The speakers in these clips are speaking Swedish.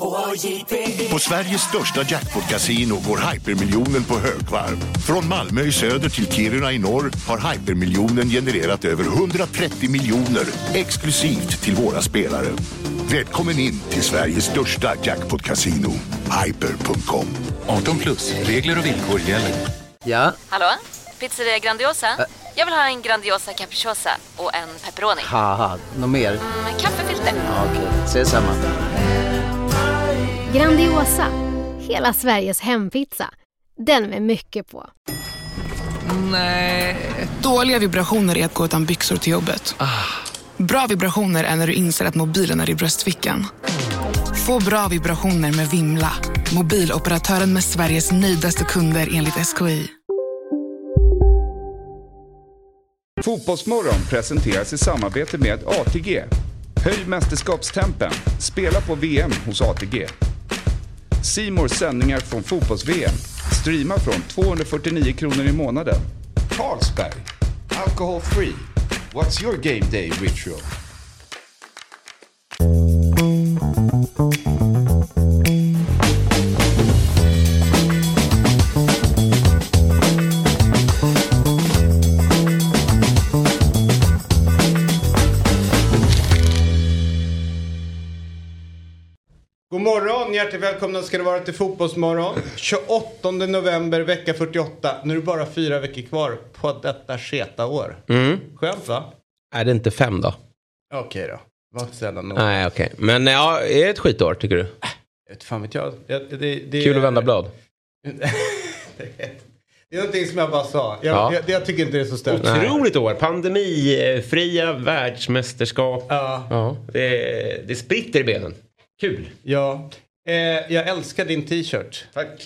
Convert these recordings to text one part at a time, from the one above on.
På Sveriges största jackpot-casino går hypermiljonen på högvarv. Från Malmö i söder till Kiruna i norr har hypermiljonen genererat över 130 miljoner exklusivt till våra spelare. Välkommen in till Sveriges största jackpot-casino, hyper.com. 18+, regler och villkor gäller. Ja? Hallå? Pizzeria Grandiosa? Jag vill ha en Grandiosa capriciosa och en pepperoni. Haha, något mer? Kaffefilter. Ja, okej, ses samma. Grandiosa, hela Sveriges hempizza. Den med mycket på. Nej. Dåliga vibrationer är att gå utan byxor till jobbet. Bra vibrationer är när du inser att mobilen är i bröstfickan. Få bra vibrationer med Vimla. Mobiloperatören med Sveriges nöjdaste kunder enligt SKI. Fotbollsmorgon presenteras i samarbete med ATG. Höj mästerskapstempen. Spela på VM hos ATG. C More sändningar från fotbolls-VM. Streama från 249 kronor i månaden. Carlsberg. Alcohol free. What's your game day ritual? God morgon, hjärtligt välkomna ska det vara till Fotbollsmorgon. 28 november, vecka 48. Nu är det bara 4 veckor kvar på detta sketa år. Skönt va? Är det inte 5 då? Okej då. Var inte sällan nog. Nej, okej. Men ja, är det ett skitår tycker du? Jag vet fan vet jag. Det Kul att vända blad. Det är någonting som jag bara sa. Jag tycker inte det är så stört. Otroligt år. Pandemifria världsmästerskap. Ja. Det spritter i benen. Kul. Ja. Jag älskar din t-shirt. Tack.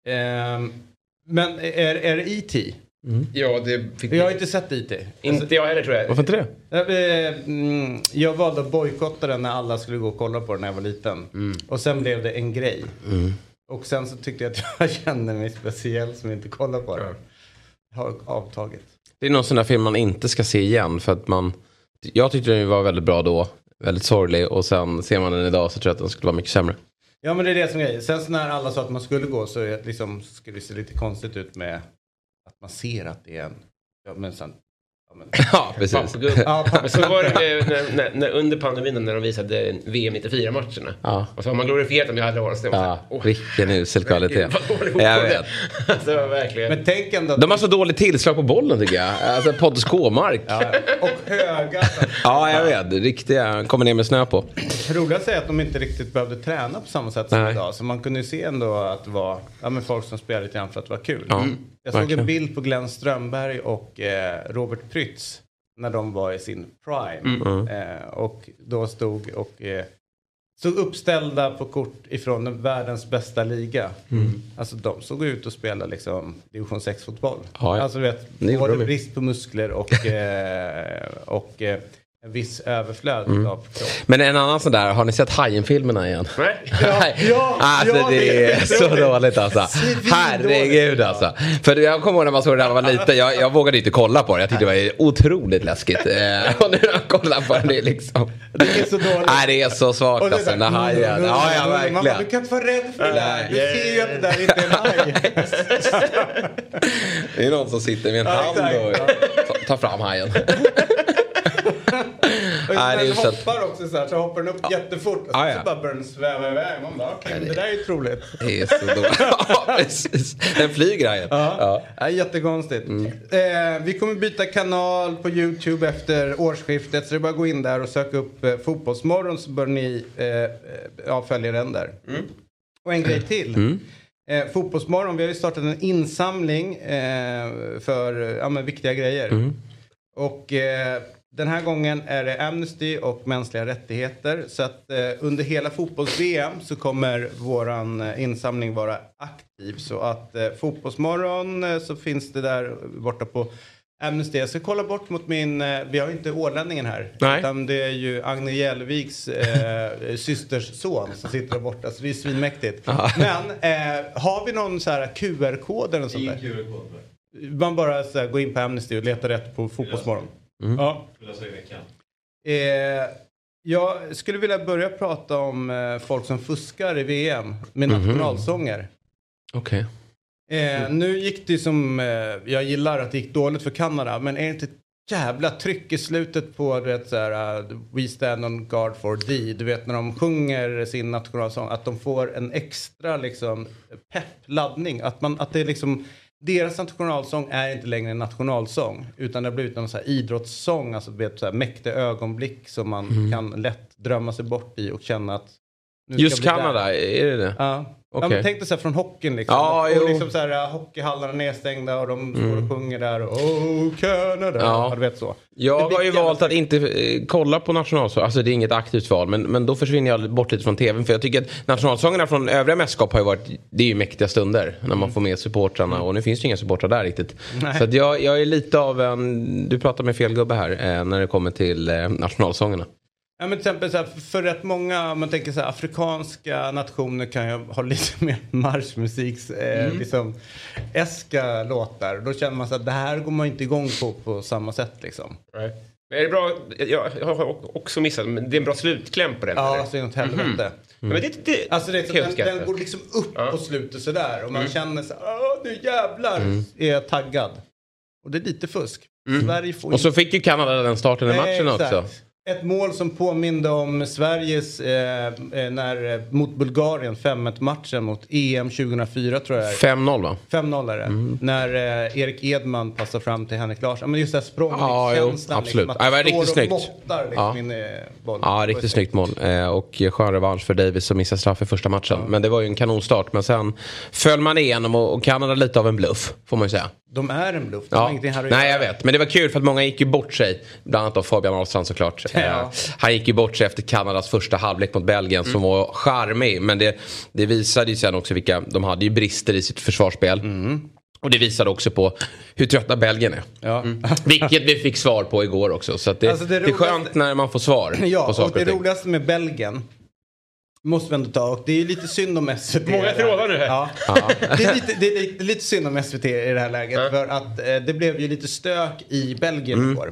Men är det IT? Ja, det fick jag har inte sett IT. Inte jag heller tror jag. Varför inte det? Jag valde att bojkotta den när alla skulle gå och kolla på den när jag var liten. Och sen blev det en grej. Och sen så tyckte jag att jag kände mig speciell som inte kollar på den. Jag har avtagit. Det är någon sån där film man inte ska se igen för att jag tyckte den var väldigt bra då. Väldigt sorglig och sen ser man den idag så tror jag att den skulle vara mycket sämre. Ja men det är det som är grejen. Sen så när alla sa att man skulle gå så liksom, skulle det se lite konstigt ut med att man ser att det är en... Ja, men sen, ja precis. Men så var det när under pandemin när de visade VM 94-matcherna. Ja. Och så har man glorifierat dem i alla år. Vilken usel kvalitet. Jag vet. Alltså, verkligen. Men tänk ändå... De har så dåligt tillslag på bollen tycker jag. Alltså Pontus Kåmark. Ja, och höga. Ja, jag vet. Riktiga. Kommer ner med snö på. Roligt är att de inte riktigt behövde träna på samma sätt som idag. Så man kunde ju se ändå att det var folk som spelade lite grann för att det var kul. Ja, jag såg en bild på Glenn Strömberg och Robert Prytz när de var i sin prime. Och då stod uppställda på kort ifrån världens bästa liga. Alltså de såg ut att spela liksom division 6-fotboll. Ja. Alltså du vet, både brist på muskler och en viss överflöd av kropp. Men en annan sån där, har ni sett Hajen-filmerna igen? Ja, det är så dåligt alltså. Herregud alltså. För jag kommer ihåg när man såg det när man var liten. Jag vågade inte kolla på det. Jag tyckte det var otroligt läskigt. Och nu när jag kollar på det liksom. Det är så dåligt. Nej, det är så svagt alltså. Den Hajen. Ja, verkligen. Mamma, du kan inte vara rädd för det där. Du ser ju att det där inte är en haj. Det är någon som sitter med en hand och tar fram hajen. Den hoppar också så här, så hoppar den upp jättefort och så bara börjar den sväva iväg. Man bara, okej, det där är ju troligt. Det är så dåligt. Ja, precis. Den flyger här. Ja, jättekonstigt. Vi kommer byta kanal på YouTube efter årsskiftet, så det är bara att gå in där och söka upp Fotbollsmorgon så bör ni följa den där. Och en grej till. Fotbollsmorgon, vi har ju startat en insamling för viktiga grejer. Och den här gången är det Amnesty och mänskliga rättigheter. Så att under hela fotbolls-VM så kommer våran insamling vara aktiv. Så att Fotbollsmorgon så finns det där borta på Amnesty. Jag ska kolla bort mot vi har ju inte ålänningen här. Nej. Utan det är ju Agne Jälviks systers son som sitter där borta. Så det är svinmäktigt. Men har vi någon så här QR-kod eller något sånt där? QR-kod. Man bara så här, går in på Amnesty och letar rätt på Fotbollsmorgon. Ja. Jag skulle vilja börja prata om folk som fuskar i VM med nationalsånger. Okej. Nu gick det som jag gillar att det gick dåligt för Kanada, men är det inte ett jävla tryck i slutet på det så här, We stand on guard for thee, du vet när de sjunger sin nationalsång, att de får en extra liksom peppladdning, att det är liksom deras nationalsång är inte längre en nationalsång utan det har blivit en så här idrottssång, alltså vet så här mäktiga ögonblick som man kan lätt drömma sig bort i och känna att just Kanada, är det? Ja. Okay. Ja, tänk dig så här från hockeyn liksom. Och liksom så här hockeyhallarna nedstängda och de står och sjunger där och Canada. Ja, du vet så. Jag har ju valt att inte kolla på nationalsång. Alltså det är inget aktivt val, men då försvinner jag bort lite från tvn, för jag tycker att nationalsångerna från övriga mästerskap har ju varit, det är ju mäktiga stunder när man får med supportrarna och nu finns det inga supportrar där riktigt. Nej. Så att jag är lite av en, du pratar med fel gubbe här när det kommer till nationalsångerna. Ja, men till exempel så här, för rätt många, man tänker så här, afrikanska nationer kan ju ha lite mer marschmusiks liksom äska låtar. Då känner man så att det här går man inte igång på samma sätt liksom. Nej. Men är det bra, jag har också missat, men det är en bra slutkläm på den. Ja, eller? så är det något helvete. Men alltså den går liksom upp på slutet sådär och man känner så här, nu jävlar är jag taggad. Och det är lite fusk. Sverige får och så fick ju Kanada den starten i matchen också. Ett mål som påminde om Sveriges mot Bulgarien 5-1-matchen mot EM 2004 tror jag. 5-0 va? 5-0 är det. När Erik Edman passar fram till Henrik Larsson. Men just det här språngkänslan. Absolut. Liksom, det var riktigt snyggt. Boll. Ja, riktigt snyggt mål. Och skön revansch för Davis som missade straff i första matchen. Men det var ju en kanonstart. Men sen föll man igenom och Kanada lite av en bluff, får man ju säga. De är en bluff. Nej, jag vet. Men det var kul för att många gick ju bort sig. Bland annat av Fabian Ahlstrand såklart. Han gick ju bort sig efter Kanadas första halvlek mot Belgien som var charmig. Men det visade ju sen också vilka, de hade ju brister i sitt försvarsspel. Och det visade också på hur trötta Belgien är. Ja. Vilket vi fick svar på igår också. Så att det är skönt när man får svar på saker och det roligaste med Belgien måste vi ändå ta, och det är lite synd om SVT. Många trådar nu här. Ja. Det är lite synd om SVT i det här läget. För att det blev ju lite stök i Belgien igår.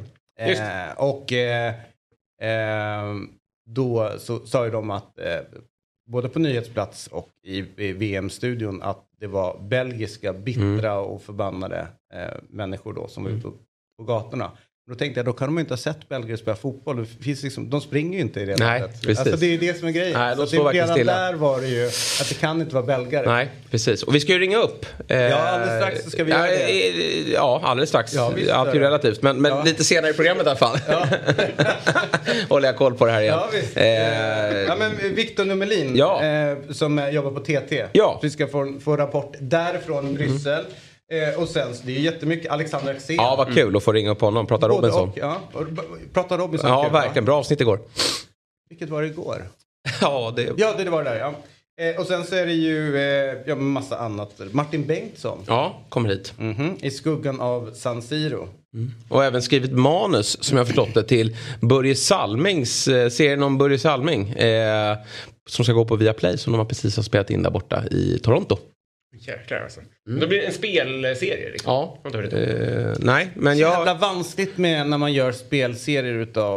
Då så sa ju de att både på nyhetsplats och i VM-studion att det var belgiska bittra och förbannade människor då som var ute på gatorna. Då tänkte jag, då kan de inte ha sett belgare spela fotboll. Det finns liksom, de springer ju inte i det. Nej, precis. Alltså det är ju det som är grejen. Nej, så det redan där var det ju att det kan inte vara belgare. Nej, precis. Och vi ska ju ringa upp. Alldeles strax så ska vi göra det. Ja, alldeles strax. Allt är ju relativt. Men lite senare i programmet i alla fall. Ja. Håller jag koll på det här igen. Ja, men Victor Numelin som jobbar på TT. Ja. Vi ska få rapport därifrån Bryssel. Och sen det är ju jättemycket Alexander Axén. Ja, vad kul att få ringa upp honom. Prata Robinson. Prata Robinson. Ja, verkligen. Bra avsnitt igår. Vilket var det igår? Det var det där, ja. Och sen så är det ju massa annat. Martin Bengtsson. Ja, kommer hit. I skuggan av San Siro. Och även skrivit manus, som jag förstått det, till Börje Salmings serien om Börje Salming. Som ska gå på Viaplay, som de har precis spelat in där borta i Toronto. Jäklar alltså. Då blir det en spelserie liksom. Ja. Nej, men jag... jävla vanskligt med när man gör spelserier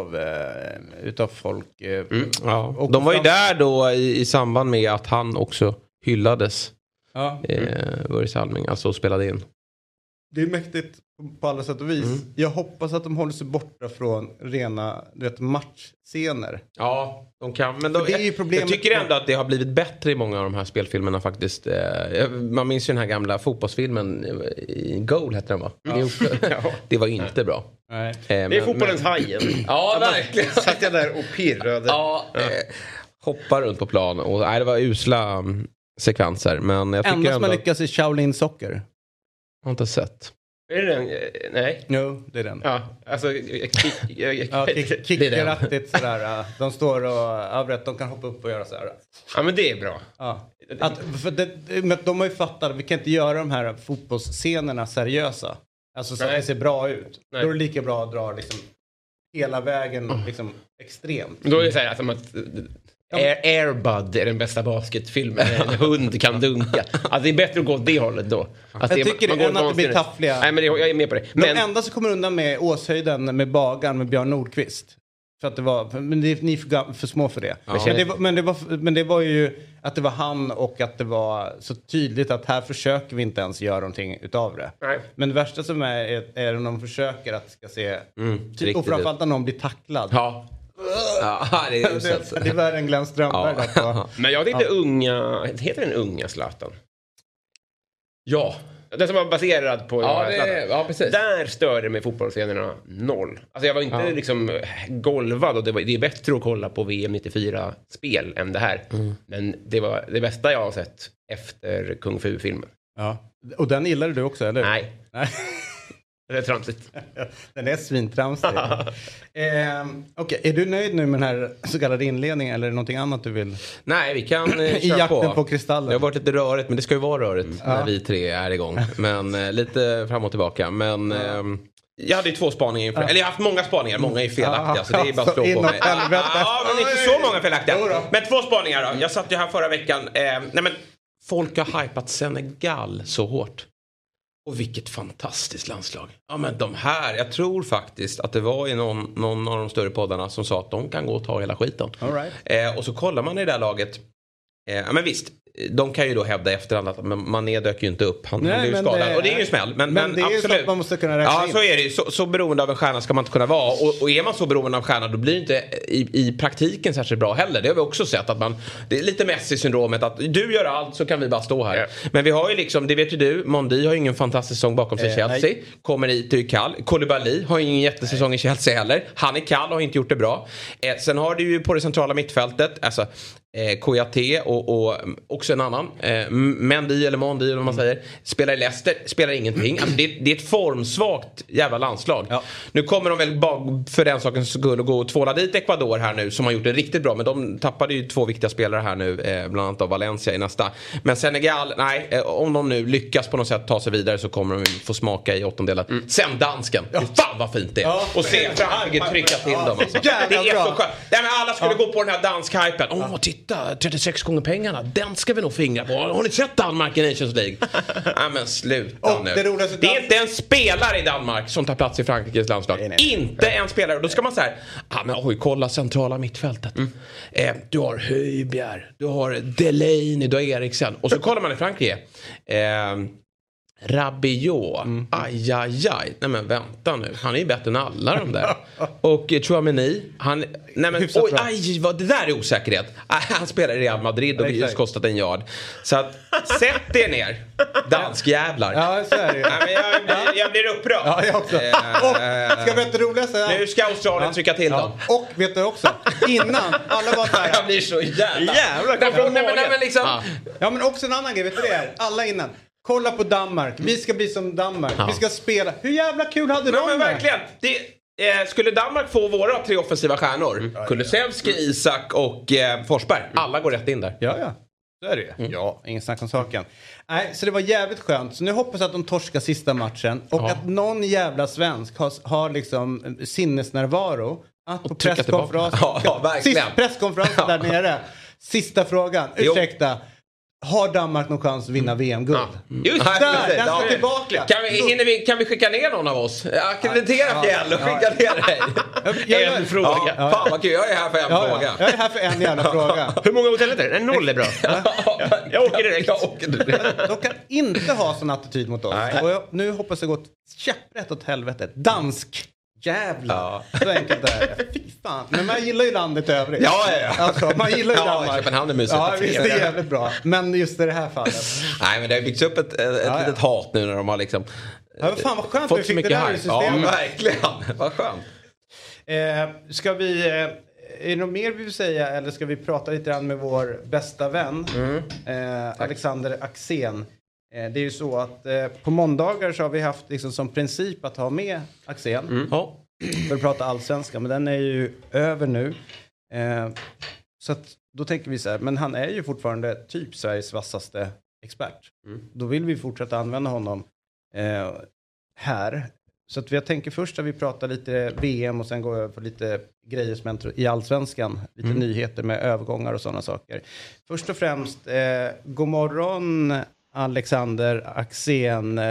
utav folk. De var ju där då i samband med att han också hyllades. Börje Salming, alltså spelade in. Det är mäktigt på alla sätt och vis. Jag hoppas att de håller sig borta från rena matchscener. Ja, de kan. Men det är ju problemet. Jag tycker ändå att det har blivit bättre i många av de här spelfilmerna faktiskt. Man minns ju den här gamla fotbollsfilmen Goal hette den va? Det var inte bra. Nej. Det är fotbollens Hajen. Ja, verkligen. Satt jag där och pirrade. Hoppar runt på plan. Och, det var usla sekvenser. Men jag tycker ändå som man lyckas i Shaolin Soccer. Jag har inte sett. Är det den? Nej. Jo, det är den. Ja, alltså kickeraktigt sådär. De står och de kan hoppa upp och göra så här. Ja, men det är bra. Ja. De har ju fattat, vi kan inte göra de här fotbollsscenerna seriösa. Alltså så att det ser bra ut. Då är det lika bra att dra liksom hela vägen liksom extremt. Då är det så här som att Air Bud är den bästa basketfilmen. En hund kan dunka. Alltså det är bättre att gå åt det hållet då. Alltså jag tycker det att det blir taffliga. Nej, men jag är med på det. Men de enda som kommer undan med Åshöjden med Bagan med Björn Nordqvist. För att det var, men ni är för små för det. Ja. Men det var ju att det var han och att det var så tydligt att här försöker vi inte ens göra någonting utav det. Nej. Men det värsta som är när de försöker att ska se och framförallt när någon blir tacklad. Ja. Ja, det är värre än Glenn Strömberg. Ja. Men jag tänkte heter den unga Zlatan? Ja. Den som var baserad på ja, precis. Där störde mig fotbollsscenerna 0. Alltså jag var inte liksom golvad och det är bättre att kolla på VM 94-spel än det här. Men det var det bästa jag har sett efter Kung Fu-filmen. Ja. Och den gillade du också, eller? Nej. Det är tramsigt. Den är svintramsig. Okej, är du nöjd nu med den här så kallade inledningen eller är det någonting annat du vill? Nej, vi kan i jakten på kristallen. Det har varit lite rörigt, men det ska ju vara rörigt när vi tre är igång. Men lite fram och tillbaka. Men jag hade ju 2 spaningar inför. Eller jag har haft många spaningar, många är felaktiga. Så det är bara att slå på mig. Ja, men inte så många felaktiga. Men 2 spaningar då. Jag satt ju här förra veckan. Nej men, folk har hypat Senegal så hårt. Och vilket fantastiskt landslag. Ja men de här, jag tror faktiskt att det var i någon av de större poddarna som sa att de kan gå och ta hela skiten. All right. Och så kollar man i det där laget. Men visst, de kan ju då hävda efterhand att Mané dök ju inte upp. Han blev ju skadad. Och det är ju smäll. Men det är absolut. ju så att man måste kunna räkna in. Så är det ju. Så beroende av en stjärna ska man inte kunna vara. Och är man så beroende av en stjärna då blir det inte i praktiken särskilt bra heller. Det har vi också sett. Att det är lite Messi-syndromet. Att du gör allt så kan vi bara stå här. Yeah. Men vi har ju liksom, det vet ju du, Mondi har ju ingen fantastisk säsong bakom sig i Chelsea. Nej. Kommer hit och är kall. Koulibaly har ju ingen jättesäsong i Chelsea heller. Han är kall och har inte gjort det bra. Sen har du ju på det centrala mittfältet, alltså Kouyaté och också en annan Mendy eller Mondi eller vad man säger, spelar i Leicester, spelar ingenting. Alltså det är ett formsvagt jävla landslag. Nu kommer de väl för den saken skulle gå och tvåla dit Ecuador här nu som har gjort det riktigt bra, men de tappade ju 2 viktiga spelare här nu, bland annat av Valencia i nästa. Men Senegal, nej, om de nu lyckas på något sätt ta sig vidare så kommer de få smaka i 8-delar. Sen dansken, fan vad fint det är. Och se Frankrike trycka till dem alltså. Det är så skönt. Nej, men alla skulle gå på den här dansk-hypen. Titta, 36 gånger pengarna. Den ska vi nog fingra på. Har ni sett Danmark i Nations League? Nej men sluta nu. Det är inte en spelare i Danmark som tar plats i Frankrikes landslag. Nej. Inte en spelare. Då ska man säga, men kolla centrala mittfältet. Du har Højbjerg, du har Delaney, du har Eriksen. Och så kollar man i Frankrike. Rabiot. Ajajaj. Nej men vänta nu. Han är ju bättre än alla de där. Och Chouameni. Nej men oj, vad det där är osäkerhet. Han spelar i Real Madrid och har just kostat en yard. Så att sätt er ner. Danskjävlar. Ja, så är det. Nej, men jag blir upprörd. Ja, jag också. Och ska vi inte roliga säga. Nu ska Australien trycka till dem. Och vet du också, innan alla var så här. Jag blir så jävla Ja, men också en annan grej, vet du det är? Alla innan. Kolla på Danmark. Vi ska bli som Danmark. Vi ska spela. Hur jävla kul hade de? Men verkligen. Skulle Danmark få våra 3 offensiva stjärnor, Kulusevski, Isak och Forsberg, alla går rätt in där. Ja. Så är det. Ja, ingen snack om saken. Nej, så det var jävligt skönt. Så nu hoppas jag att de torskar sista matchen. Och att någon jävla svensk har liksom sinnesnärvaro. Att på presskonferensen där nere. Sista frågan. Ursäkta. Har Danmark någon chans att vinna VM-guld? Just där, den ska tillbaka. Kan vi skicka ner någon av oss? Akkreditera Fjäll och skicka ner dig. En fråga. Fan vad kul, jag är här för en fråga. Jag är här för en jävla fråga. Hur många hotellet är det? 0 är bra. Jag åker direkt. De kan inte ha sån attityd mot oss. Och nu hoppas jag gå käpprätt åt helvete. Dansk. Jävlar. Så enkelt är det. Fy fan. Men man gillar ju landet i övrigt. Ja. Alltså, man gillar ju Danmark. Köpenhamn är mysigt. Ja, visst är det jävligt bra. Men just i det här fallet. Nej, men det har byggts upp ett litet hat nu när de har liksom fan vad skönt fått vi så fick mycket det där i systemet. Ja, verkligen. Vad skönt. Ska vi... är det något mer vi vill säga? Eller ska vi prata lite grann med vår bästa vän? Alexander Axén. Det är ju så att på måndagar så har vi haft liksom som princip att ha med Axén. För att prata allsvenska. Men den är ju över nu. Så att då tänker vi så här. Men han är ju fortfarande typ Sveriges vassaste expert. Då vill vi fortsätta använda honom här. Så att jag tänker först att vi pratar lite VM och sen går över på lite grejer som i allsvenskan. Lite nyheter med övergångar och sådana saker. Först och främst, god morgon Alexander Axén,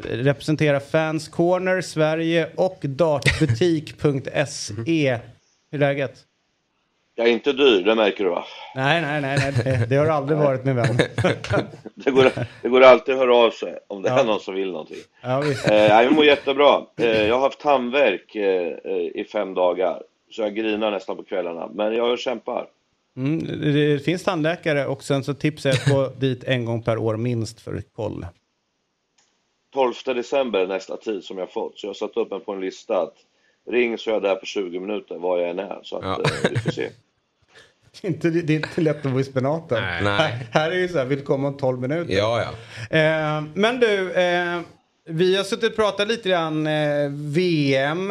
representerar Fans Corner Sverige och dartbutik.se. Hur är läget? Jag är inte dyr, det märker du va? Nej. Det har aldrig varit min vän. det går alltid att höra av sig om det är någon som vill någonting. Jag mår jättebra. Jag har haft tandvärk i 5 dagar. Så jag grinar nästan på kvällarna. Men jag kämpar. Det finns tandläkare och sen så tipsar jag att gå dit 1 gång per år minst för koll. 12 december är nästa tid som jag fått. Så jag har satt upp en på en lista att ring så är jag där på 20 minuter var jag än är. Så att vi får se. Det är inte lätt att vara i spenaten. Nej. Här är ju så här, vill komma om 12 minuter. Ja. Men du, vi har suttit och pratat lite grann VM.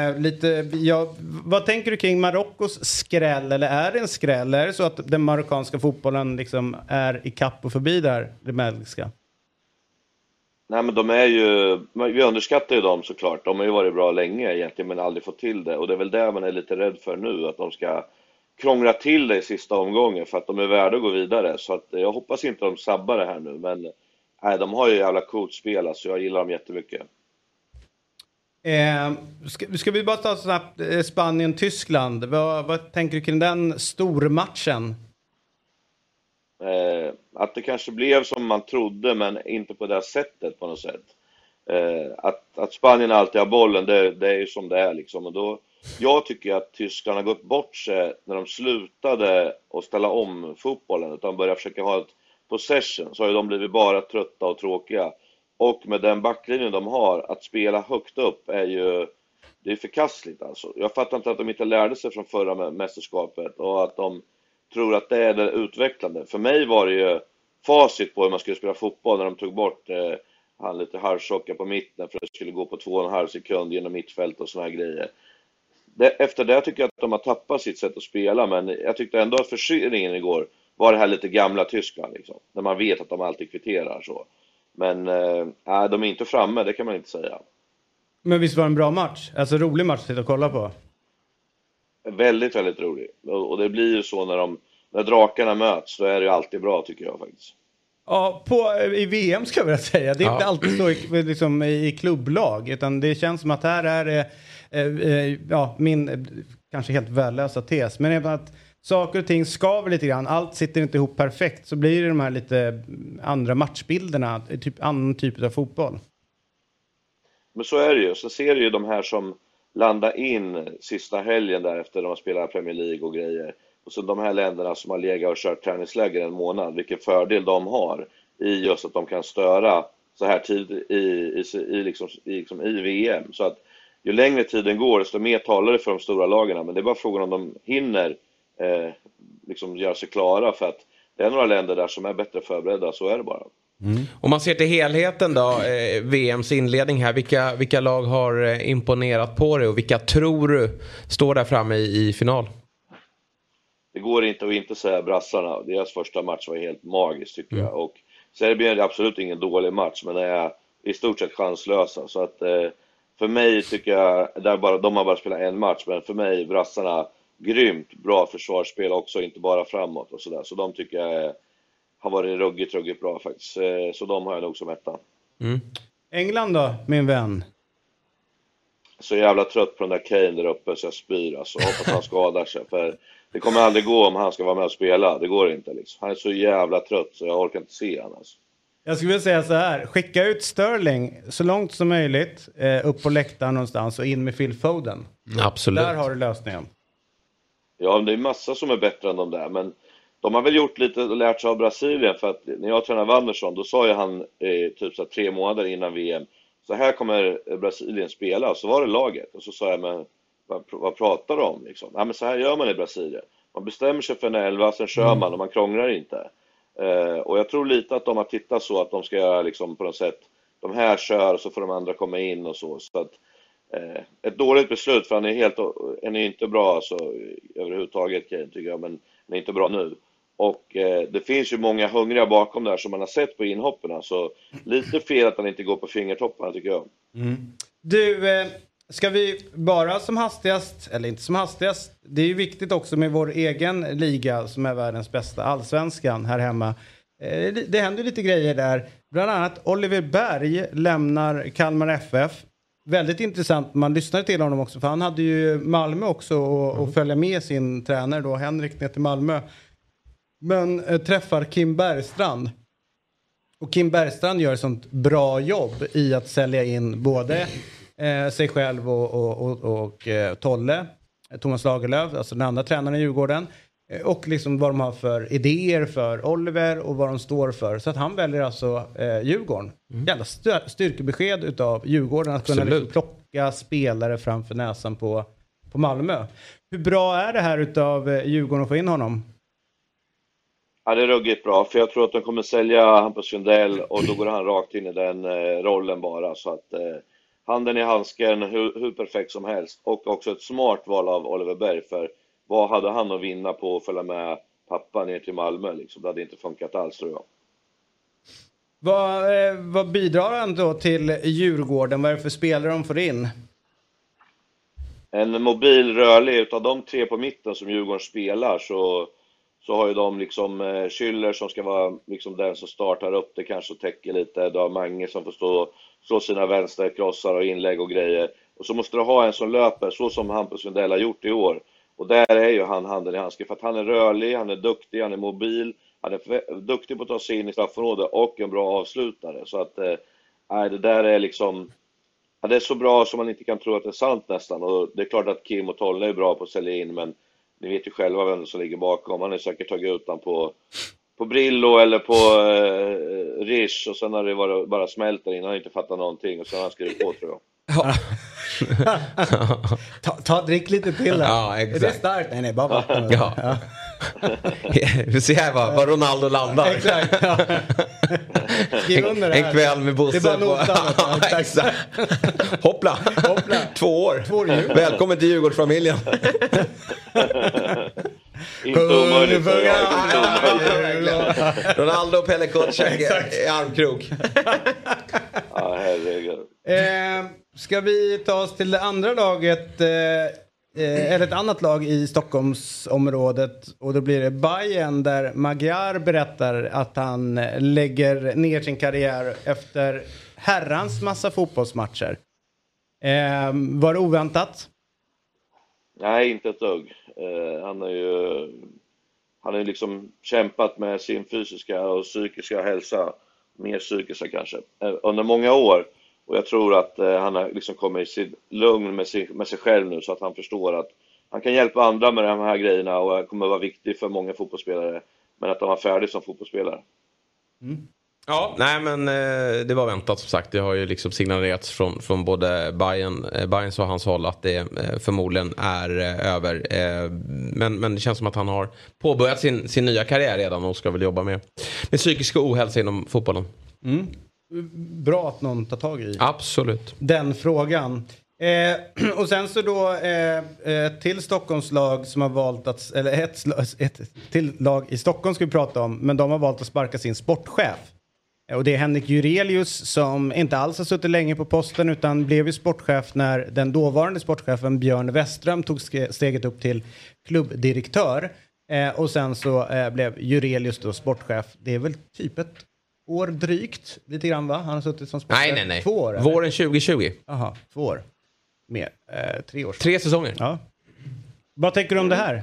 Vad tänker du kring Marockos skräll? Eller är det en skräll? Eller är det så att den marockanska fotbollen liksom är i kapp och förbi där, det belgiska? Nej, men de är ju, vi underskattar ju dem såklart. De har ju varit bra länge egentligen men aldrig fått till det. Och det är väl det man är lite rädd för nu, att de ska krångla till det i sista omgången för att de är värda att gå vidare. Så att jag hoppas inte de sabbar det här nu. Men nej, de har ju jävla coolt spel, så jag gillar dem jättemycket. Ska vi bara ta snabbt Spanien-Tyskland. Vad tänker du kring den stormatchen? Att det kanske blev som man trodde men inte på det här sättet på något sätt. Att Spanien alltid har bollen, det är ju som det är liksom. Och då, jag tycker att Tyskland har gått bort sig när de slutade att ställa om fotbollen utan började försöka ha ett possession, så har ju de blivit bara trötta och tråkiga. Och med den backlinjen de har, att spela högt upp det är förkastligt alltså. Jag fattar inte att de inte lärde sig från förra mästerskapet och att de tror att det är det utvecklande. För mig var det ju facit på hur man skulle spela fotboll när de tog bort han lite halvtjocka på mitten för att det skulle gå på 2,5 sekund genom mittfält och såna här grejer. Efter det tycker jag att de har tappat sitt sätt att spela, men jag tyckte ändå att förseningen igår var det här lite gamla Tyskland liksom, när man vet att de alltid kvitterar så. Men de är inte framme, det kan man inte säga. Men visst var det en bra match? Alltså rolig match att sitta och kolla på. Väldigt, väldigt rolig. Och det blir ju så när drakarna möts, då är det ju alltid bra tycker jag faktiskt. Ja, i VM ska jag vilja säga. Det är inte alltid så liksom, i klubblag, utan det känns som att här är det min kanske helt värdelösa tes. Men även att saker och ting skaver lite grann. Allt sitter inte ihop perfekt, så blir det de här lite andra matchbilderna, annan typ av fotboll. Men så är det ju. Så ser du ju de här som landar in sista helgen där efter de har spelat Premier League och grejer. Och så de här länderna som har legat och kört träningsläger en månad, vilken fördel de har i just att de kan störa så här tid i VM. Så att ju längre tiden går, desto mer talar det för de stora lagarna. Men det är bara frågan om de hinner göra sig klara, för att det är några länder där som är bättre förberedda, så är det bara. Om man ser till helheten då, VMs inledning här, vilka lag har imponerat på dig och vilka tror du står där framme i final? Det går inte att inte säga brassarna. Deras första match var helt magisk tycker jag. Och Serbien är absolut ingen dålig match, men det är i stort sett chanslösa. Så att för mig tycker jag, de har bara spelat en match, men för mig brassarna grymt bra försvarsspel också, inte bara framåt och sådär. Så de tycker jag har varit ruggigt bra faktiskt. Så de har jag nog som etta. England då, min vän? Så jävla trött på den där Kane där uppe så jag spyr alltså. Hoppas han skadar sig, för det kommer aldrig gå om han ska vara med och spela. Det går inte liksom. Han är så jävla trött så jag orkar inte se han alltså. Jag skulle vilja säga så här. Skicka ut Sterling så långt som möjligt upp på läktaren någonstans och in med Phil Foden. Absolut. Där har du lösningen. Ja, det är massa som är bättre än de där. Men de har väl gjort lite och lärt sig av Brasilien. För att när jag tränade Wanderson, då sa ju han typ så 3 månader innan VM. Så här kommer Brasilien spela. Så var det laget. Och så sa jag, men vad pratar de om liksom? Ja, men så här gör man i Brasilien. Man bestämmer sig för en 11, sen kör man och man krånglar inte. Och jag tror lite att de har tittat så att de ska göra liksom på något sätt, de här kör så får de andra komma in och så. Så att ett dåligt beslut, för han är inte bra alltså, överhuvudtaget tycker jag, men han är inte bra nu. Och det finns ju många hungriga bakom där som man har sett på inhopperna, så lite fel att han inte går på fingertopparna tycker jag. Du, ska vi bara som hastigast, eller inte som hastigast, det är ju viktigt också med vår egen liga som är världens bästa, Allsvenskan här hemma. Det händer lite grejer där. Bland annat Oliver Berg lämnar Kalmar FF. väldigt intressant. Man lyssnade till honom också. För han hade ju Malmö också och följa med sin tränare då, Henrik, ner till Malmö. Men träffar Kim Bergstrand. Och Kim Bergstrand gör ett sånt bra jobb i att sälja in både sig själv och Tolle, Thomas Lagerlöf, alltså den andra tränaren i Djurgården. Och liksom vad de har för idéer för Oliver och vad de står för. Så att han väljer alltså Djurgården. Jävla styrkebesked utav Djurgården att kunna liksom plocka spelare framför näsan på Malmö. Hur bra är det här utav Djurgården att få in honom? Ja, det är ruggigt bra, för jag tror att de kommer sälja Hampus Sundell och då går han rakt in i den rollen bara. Så att handen i handsken, hur perfekt som helst. Och också ett smart val av Oliver Berg, för vad hade han att vinna på att följa med pappa ner till Malmö? Liksom? Det hade inte funkat alls, tror jag. Vad bidrar han då till Djurgården? Vad är det för spelare de får in? En mobil rörlig, utav de 3 på mitten som Djurgården spelar så har ju de liksom Schüller som ska vara liksom den som startar upp det, kanske täcker lite. Du har Mange som får slå sina vänsterkrossar och inlägg och grejer. Och så måste du ha en som löper, så som Hampus Sundell har gjort i år. Och där är ju han handen i handsken, för att han är rörlig, han är duktig, han är mobil. Han är duktig på att ta sig in i straffområdet och en bra avslutare. Så att det där är liksom... Ja, det är så bra som man inte kan tro att det är sant nästan. Och det är klart att Kim och Tolle är bra på att sälja in, men ni vet ju själva vem som ligger bakom. Han har säkert tagit ut den på Brillo eller på Rish, och sen har det bara smält där in. Han har inte fattat någonting och sen har han skrivit på, tror jag. Drick lite till här. Ja, exakt. Är det starkt? Nej, bara vatten. Ja. Vi ser här var Ronaldo landar. Exakt, ja. Skriv under det här. En kväll med Bosse. Det är bara notan. Exakt. Hoppla. 2 år. Välkommen till Djurgårdsfamiljen. Inte omöjligt. Ronaldo och Pelle Kotschek i armkrok. Ja, herregud. Ska vi ta oss till det andra laget, eller ett annat lag i Stockholmsområdet, och då blir det Bayern, där Magyar berättar att han lägger ner sin karriär efter herrans massa fotbollsmatcher. Var det oväntat? Nej, inte ett dugg. Han har ju liksom kämpat med sin fysiska och psykiska hälsa, mer psykiska kanske, under många år. Och jag tror att han har liksom kommit i sitt lugn med sig själv nu, så att han förstår att han kan hjälpa andra med de här grejerna och kommer vara viktig för många fotbollsspelare, men att han var färdig som fotbollsspelare. Mm. Ja, nej men det var väntat som sagt. Det har ju liksom signalerats från både Bayerns och hans håll att det förmodligen är över. Men det känns som att han har påbörjat sin nya karriär redan och ska väl jobba med psykisk ohälsa inom fotbollen. Mm. Bra att någon tar tag i. Absolut. Den frågan. Och sen så då till Stockholmslag som har valt att, eller ett till lag i Stockholm ska vi prata om, men de har valt att sparka sin sportchef. Och det är Henrik Jurelius som inte alls har suttit länge på posten, utan blev ju sportchef när den dåvarande sportchefen Björn Westström tog steget upp till klubbdirektör. Och sen så blev Jurelius då sportchef. Det är väl typ ett år drygt, lite grann va? Han har suttit som sportchef. Nej. 2 år. Våren 2020. Jaha, 2 år. Mer, 3 år. 3 säsonger. Ja. Vad tänker du om det här?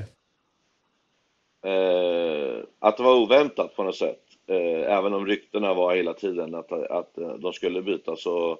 Att det var oväntat på något sätt. Även om ryktena var hela tiden att de skulle byta, så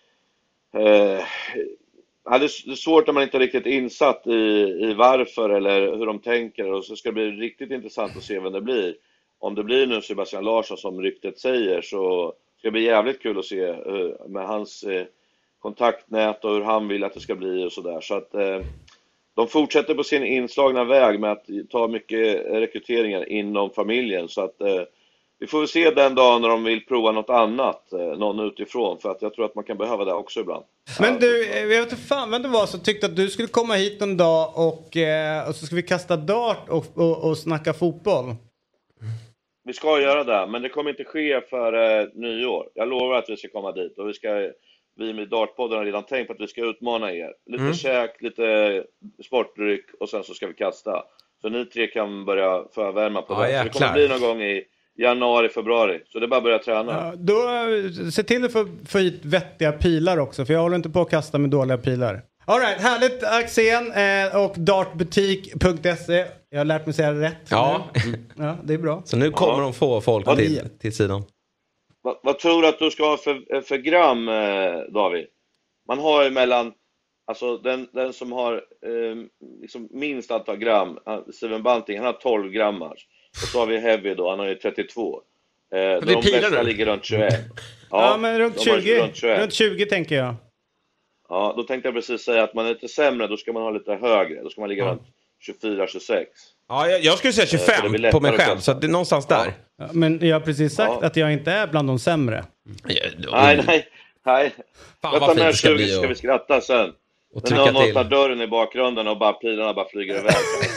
det är svårt om man inte är riktigt insatt i varför eller hur de tänker, och så ska det bli riktigt intressant att se vem det blir. Om det blir nu Sebastian Larsson som ryktet säger, så ska det bli jävligt kul att se med hans kontaktnät och hur han vill att det ska bli och sådär. Så att de fortsätter på sin inslagna väg med att ta mycket rekryteringar inom familjen, så att vi får se den dagen när de vill prova något annat, någon utifrån, för att jag tror att man kan behöva det också ibland. Men du, jag vet inte fan vem det var som tyckte att du skulle komma hit en dag och så ska vi kasta dart och snacka fotboll. Vi ska göra det, men det kommer inte ske för nyår. Jag lovar att vi ska komma dit, och vi med Dartpodden har redan tänkt på att vi ska utmana er. Lite käk, lite sportdryck, och sen så ska vi kasta. Så ni 3 kan börja förvärma på det. Så det kommer bli någon gång januari, februari. Så det är bara att börja träna. Ja, då se till att få hit vettiga pilar också. För jag håller inte på att kasta med dåliga pilar. All right, härligt Axén och dartbutik.se. Jag har lärt mig säga rätt. Ja. Ja, det är bra. Så nu kommer de få folk till sidan. Vad tror du att du ska ha för gram, David? Man har ju mellan... Alltså den som har liksom minst antal gram, Steven Bunting, han har 12 grammar. Och så har vi Heavy då, han har ju 32. De flesta ligger runt 21. Ja, men runt 20. Runt 20 tänker jag. Ja, då tänkte jag precis säga att man är lite sämre, då ska man ha lite högre. Då ska man ligga runt 24-26. Ja, jag skulle säga 25 på mig själv, så att det är någonstans där. Ja, men jag har precis sagt att jag inte är bland de sämre. Nej. Fan, jag tar med 20 ska vi skratta sen. Och men någon öppnar dörren i bakgrunden och bara pilarna bara flyger iväg.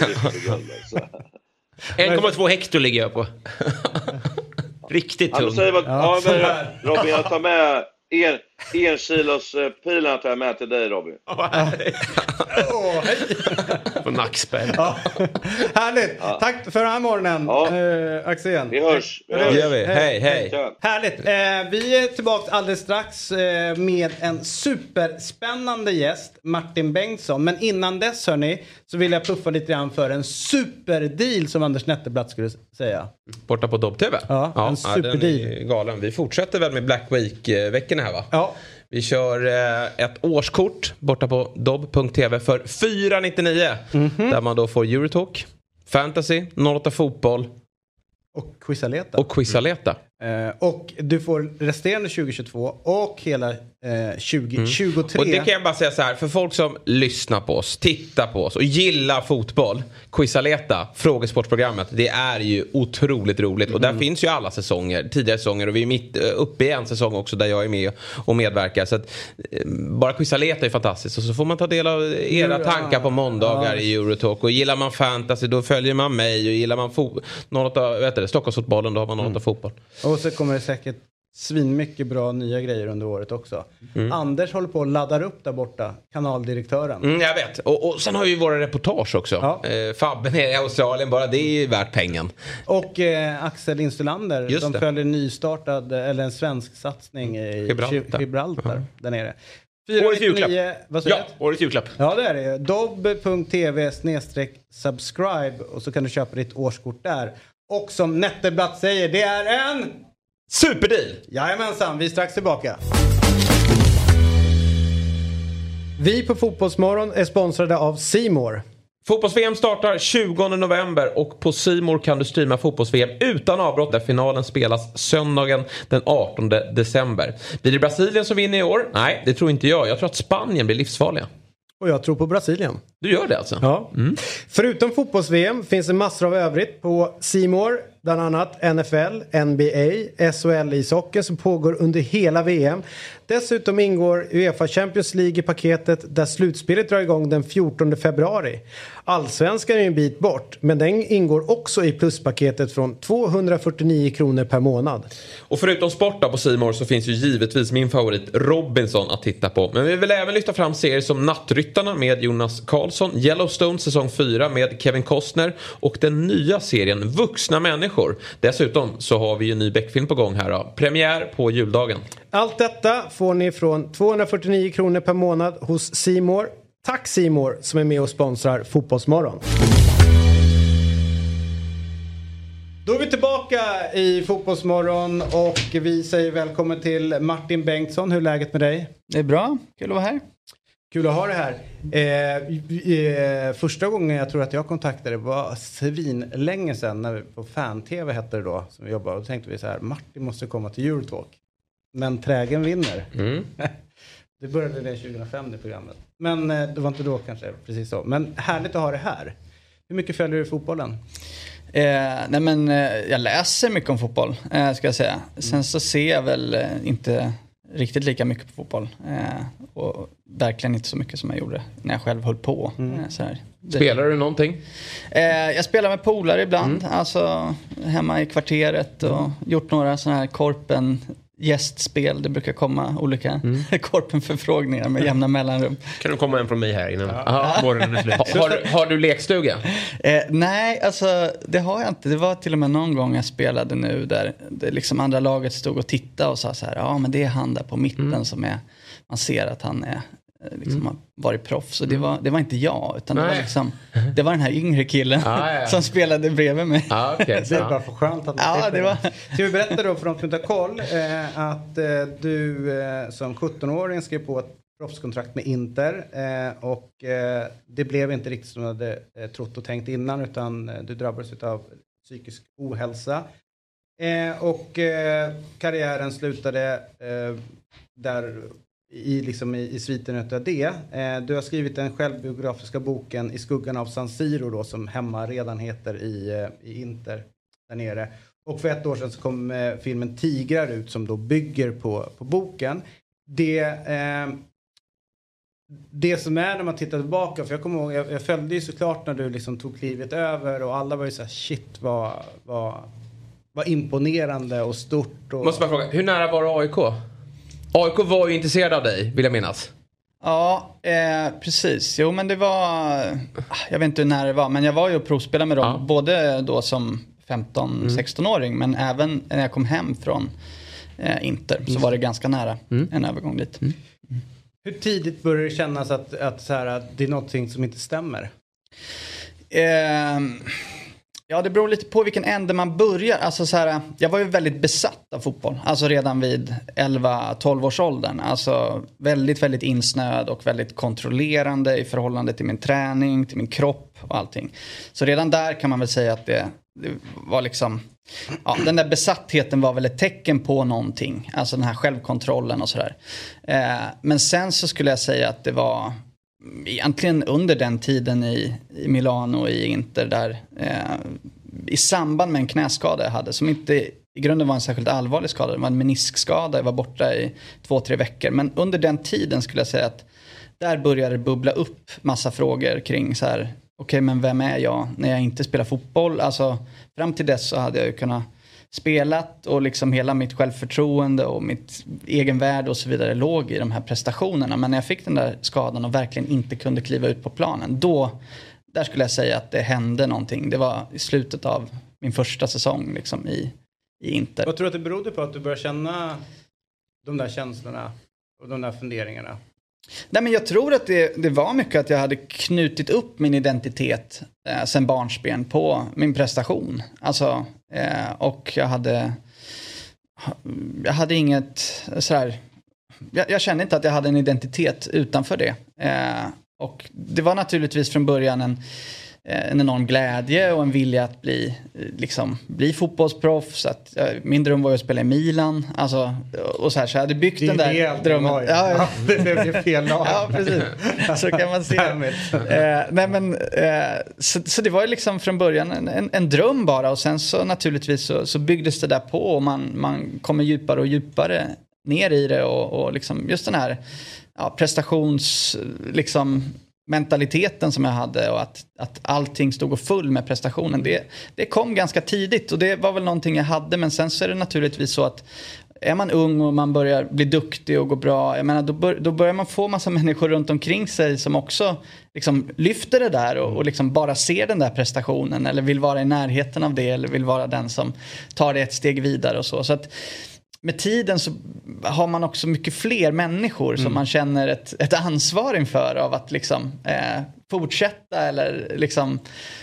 1,2 hektar ligger jag på. Riktigt tung. Robin, jag tar med en kilos pilarna tar jag med till dig, Robin. På nackspärr. Härligt. Tack för den här morgonen, Axén. Vi hörs. Hej. Härligt. Vi är tillbaka alldeles strax med en superspännande gäst, Martin Bengtsson. Men innan dess, hörni, så vill jag puffa lite grann för en superdeal som Anders Netterblatt skulle säga. Borta på Dobb TV. Ja, en superdeal. Den är galen. Vi fortsätter väl med Black Week-veckorna här, va? Ja. Vi kör ett årskort borta på dobb.tv för 499. Där man då får Eurotalk, Fantasy, 08 fotboll och Quizaleta. Och du får resterande 2022 och hela 2023. Och det kan jag bara säga så här, för folk som lyssnar på oss, tittar på oss och gillar fotboll, Quizaleta, frågesportprogrammet, det är ju otroligt roligt. Och där finns ju alla säsonger, tidigare säsonger, och vi är mitt uppe i en säsong också där jag är med och medverkar. Så att bara Quizaleta är fantastiskt. Och så får man ta del av era tankar på måndagar i Eurotalk. Och gillar man fantasy, då följer man mig. Och gillar man Stockholmsfotbollen, då har man 08 fotboll. Och så kommer det säkert svinmycket bra nya grejer under året också. Anders håller på att ladda upp där borta, kanaldirektören. Jag vet. Och sen har vi våra reportage också. Ja. Fabben är i Australien, bara det är ju värt pengen. Och Axel Instulander som följer en nystartad, eller en svensk satsning i Gibraltar där nere. Årets julklapp. Årets julklapp. Ja, det är det. dobb.tv/subscribe och så kan du köpa ditt årskort där. Och som Netterblatt säger, det är en superdeal! Jajamensan, vi är strax tillbaka. Vi på Fotbollsmorgon är sponsrade av C More. Fotbolls-VM startar 20 november och på C More kan du streama fotbolls-VM utan avbrott där finalen spelas söndagen den 18 december. Blir det Brasilien som vinner i år? Nej, det tror inte jag. Jag tror att Spanien blir livsfarliga. Och jag tror på Brasilien. Du gör det alltså? Ja. Förutom fotbolls-VM finns det massor av övrigt på C More. Bland annat NFL, NBA, SHL-ishockey som pågår under hela VM. Dessutom ingår UEFA Champions League i paketet där slutspelet drar igång den 14 februari. Allsvenskan är en bit bort, men den ingår också i pluspaketet från 249 kronor per månad. Och förutom sporta på C More så finns ju givetvis min favorit Robinson att titta på. Men vi vill även lyfta fram serier som Nattryttarna med Jonas Karlsson, Yellowstone säsong 4 med Kevin Costner och den nya serien Vuxna människor. Dessutom så har vi ju en ny Beck-film på gång här då. Premiär på juldagen. Allt detta får ni från 249 kronor per månad hos C More. Tack C More som är med och sponsrar Fotbollsmorgon. Då är vi tillbaka i Fotbollsmorgon och vi säger välkommen till Martin Bengtsson. Hur är läget med dig? Det är bra, kul att vara här. Kul att ha det här. Första gången jag tror att jag kontaktade var svin länge sedan när vi på Fan-TV hette det då som vi jobbade. Och då tänkte vi så här, Martin måste komma till Eurotalk. Men trägen vinner. Det började det 2005 i programmet. Men det var inte då kanske precis så. Men härligt att ha det här. Hur mycket följer du fotbollen? Nej men jag läser mycket om fotboll ska jag säga. Sen så ser jag väl inte riktigt lika mycket på fotboll. Och verkligen inte så mycket som jag gjorde när jag själv höll på. Så här. Spelar du någonting? Jag spelar med polare ibland. Alltså hemma i kvarteret och gjort några sådana här gästspel. Det brukar komma olika korpenförfrågningar med jämna mellanrum. Kan du komma en från mig här innan morgonen är slut? Har du lekstuga? Nej, alltså det har jag inte. Det var till och med någon gång jag spelade nu där det liksom andra laget stod och tittade och sa så här, ja men det är han där på mitten som är, man ser att han är liksom har varit proffs. Så det var inte jag, utan det var den här yngre killen som spelade bredvid mig. Det är bara för skönt att man det var. Ska vi berätta då för de som inte har koll att du som 17-åring skrev på ett proffskontrakt med Inter och det blev inte riktigt som du hade trott och tänkt innan, utan du drabbades av psykisk ohälsa och karriären slutade där i sviten utav det. Du har skrivit den självbiografiska boken I skuggan av San Siro då, som hemma redan heter i Inter där nere. Och för 1 år sedan så kom filmen Tigrar ut som då bygger på boken. Det som är när man tittar tillbaka, för jag kommer ihåg, jag följde ju såklart när du liksom tog klivet över och alla var ju så här, shit vad imponerande och stort. Och... Måste bara fråga, hur nära var du AIK? AIK var ju intresserad av dig, vill jag minnas. Ja, precis. Jo, men det var... Jag vet inte hur nära det var, men jag var ju och provspelade med dem. Både då som 15-16-åring, men även när jag kom hem från Inter så var det ganska nära en övergång dit. Hur tidigt började det kännas att så här, att det är någonting som inte stämmer? Ja, det beror lite på vilken ände man börjar. Alltså så här, jag var ju väldigt besatt av fotboll. Alltså redan vid 11-12 års åldern. Alltså väldigt, väldigt insnöad och väldigt kontrollerande i förhållande till min träning, till min kropp och allting. Så redan där kan man väl säga att det var liksom... Ja, den där besattheten var väl ett tecken på någonting. Alltså den här självkontrollen och sådär. Men sen så skulle jag säga att det var... Egentligen under den tiden i Milano och i Inter där i samband med en knäskada jag hade, som inte i grunden var en särskilt allvarlig skada, det var en meniskskada, jag var borta i 2-3 veckor, men under den tiden skulle jag säga att där började det bubbla upp massa frågor kring så här, okej, men vem är jag när jag inte spelar fotboll? Alltså fram till dess så hade jag ju kunnat spelat och liksom hela mitt självförtroende och mitt egenvärde och så vidare låg i de här prestationerna. Men när jag fick den där skadan och verkligen inte kunde kliva ut på planen, där skulle jag säga att det hände någonting. Det var i slutet av min första säsong liksom i Inter. Vad tror du att det berodde på att du började känna de där känslorna och de där funderingarna? Nej, men jag tror att det var mycket att jag hade knutit upp min identitet sen barnsben på min prestation. Alltså, och jag hade inget sådär... Jag kände inte att jag hade en identitet utanför det. Och det var naturligtvis från början en enorm glädje och en vilja att bli fotbollsproffs. Min dröm var ju att spela i Milan. Alltså, och så jag hade byggt den där drömmen. Ja, det blev fel lag. Ja, precis. Så kan man se. Så det var ju liksom från början en dröm bara. Och sen så naturligtvis så byggdes det där på. Och man kommer djupare och djupare ner i det. Och liksom just den här prestations... liksom mentaliteten som jag hade och att allting stod och full med prestationen, det kom ganska tidigt och det var väl någonting jag hade, men sen så är det naturligtvis så att är man ung och man börjar bli duktig och gå bra, jag menar, då börjar man få massa människor runt omkring sig som också liksom lyfter det där och liksom bara ser den där prestationen eller vill vara i närheten av det eller vill vara den som tar det ett steg vidare och så att med tiden så har man också mycket fler människor som man känner ett ansvar inför av att liksom fortsätta eller liksom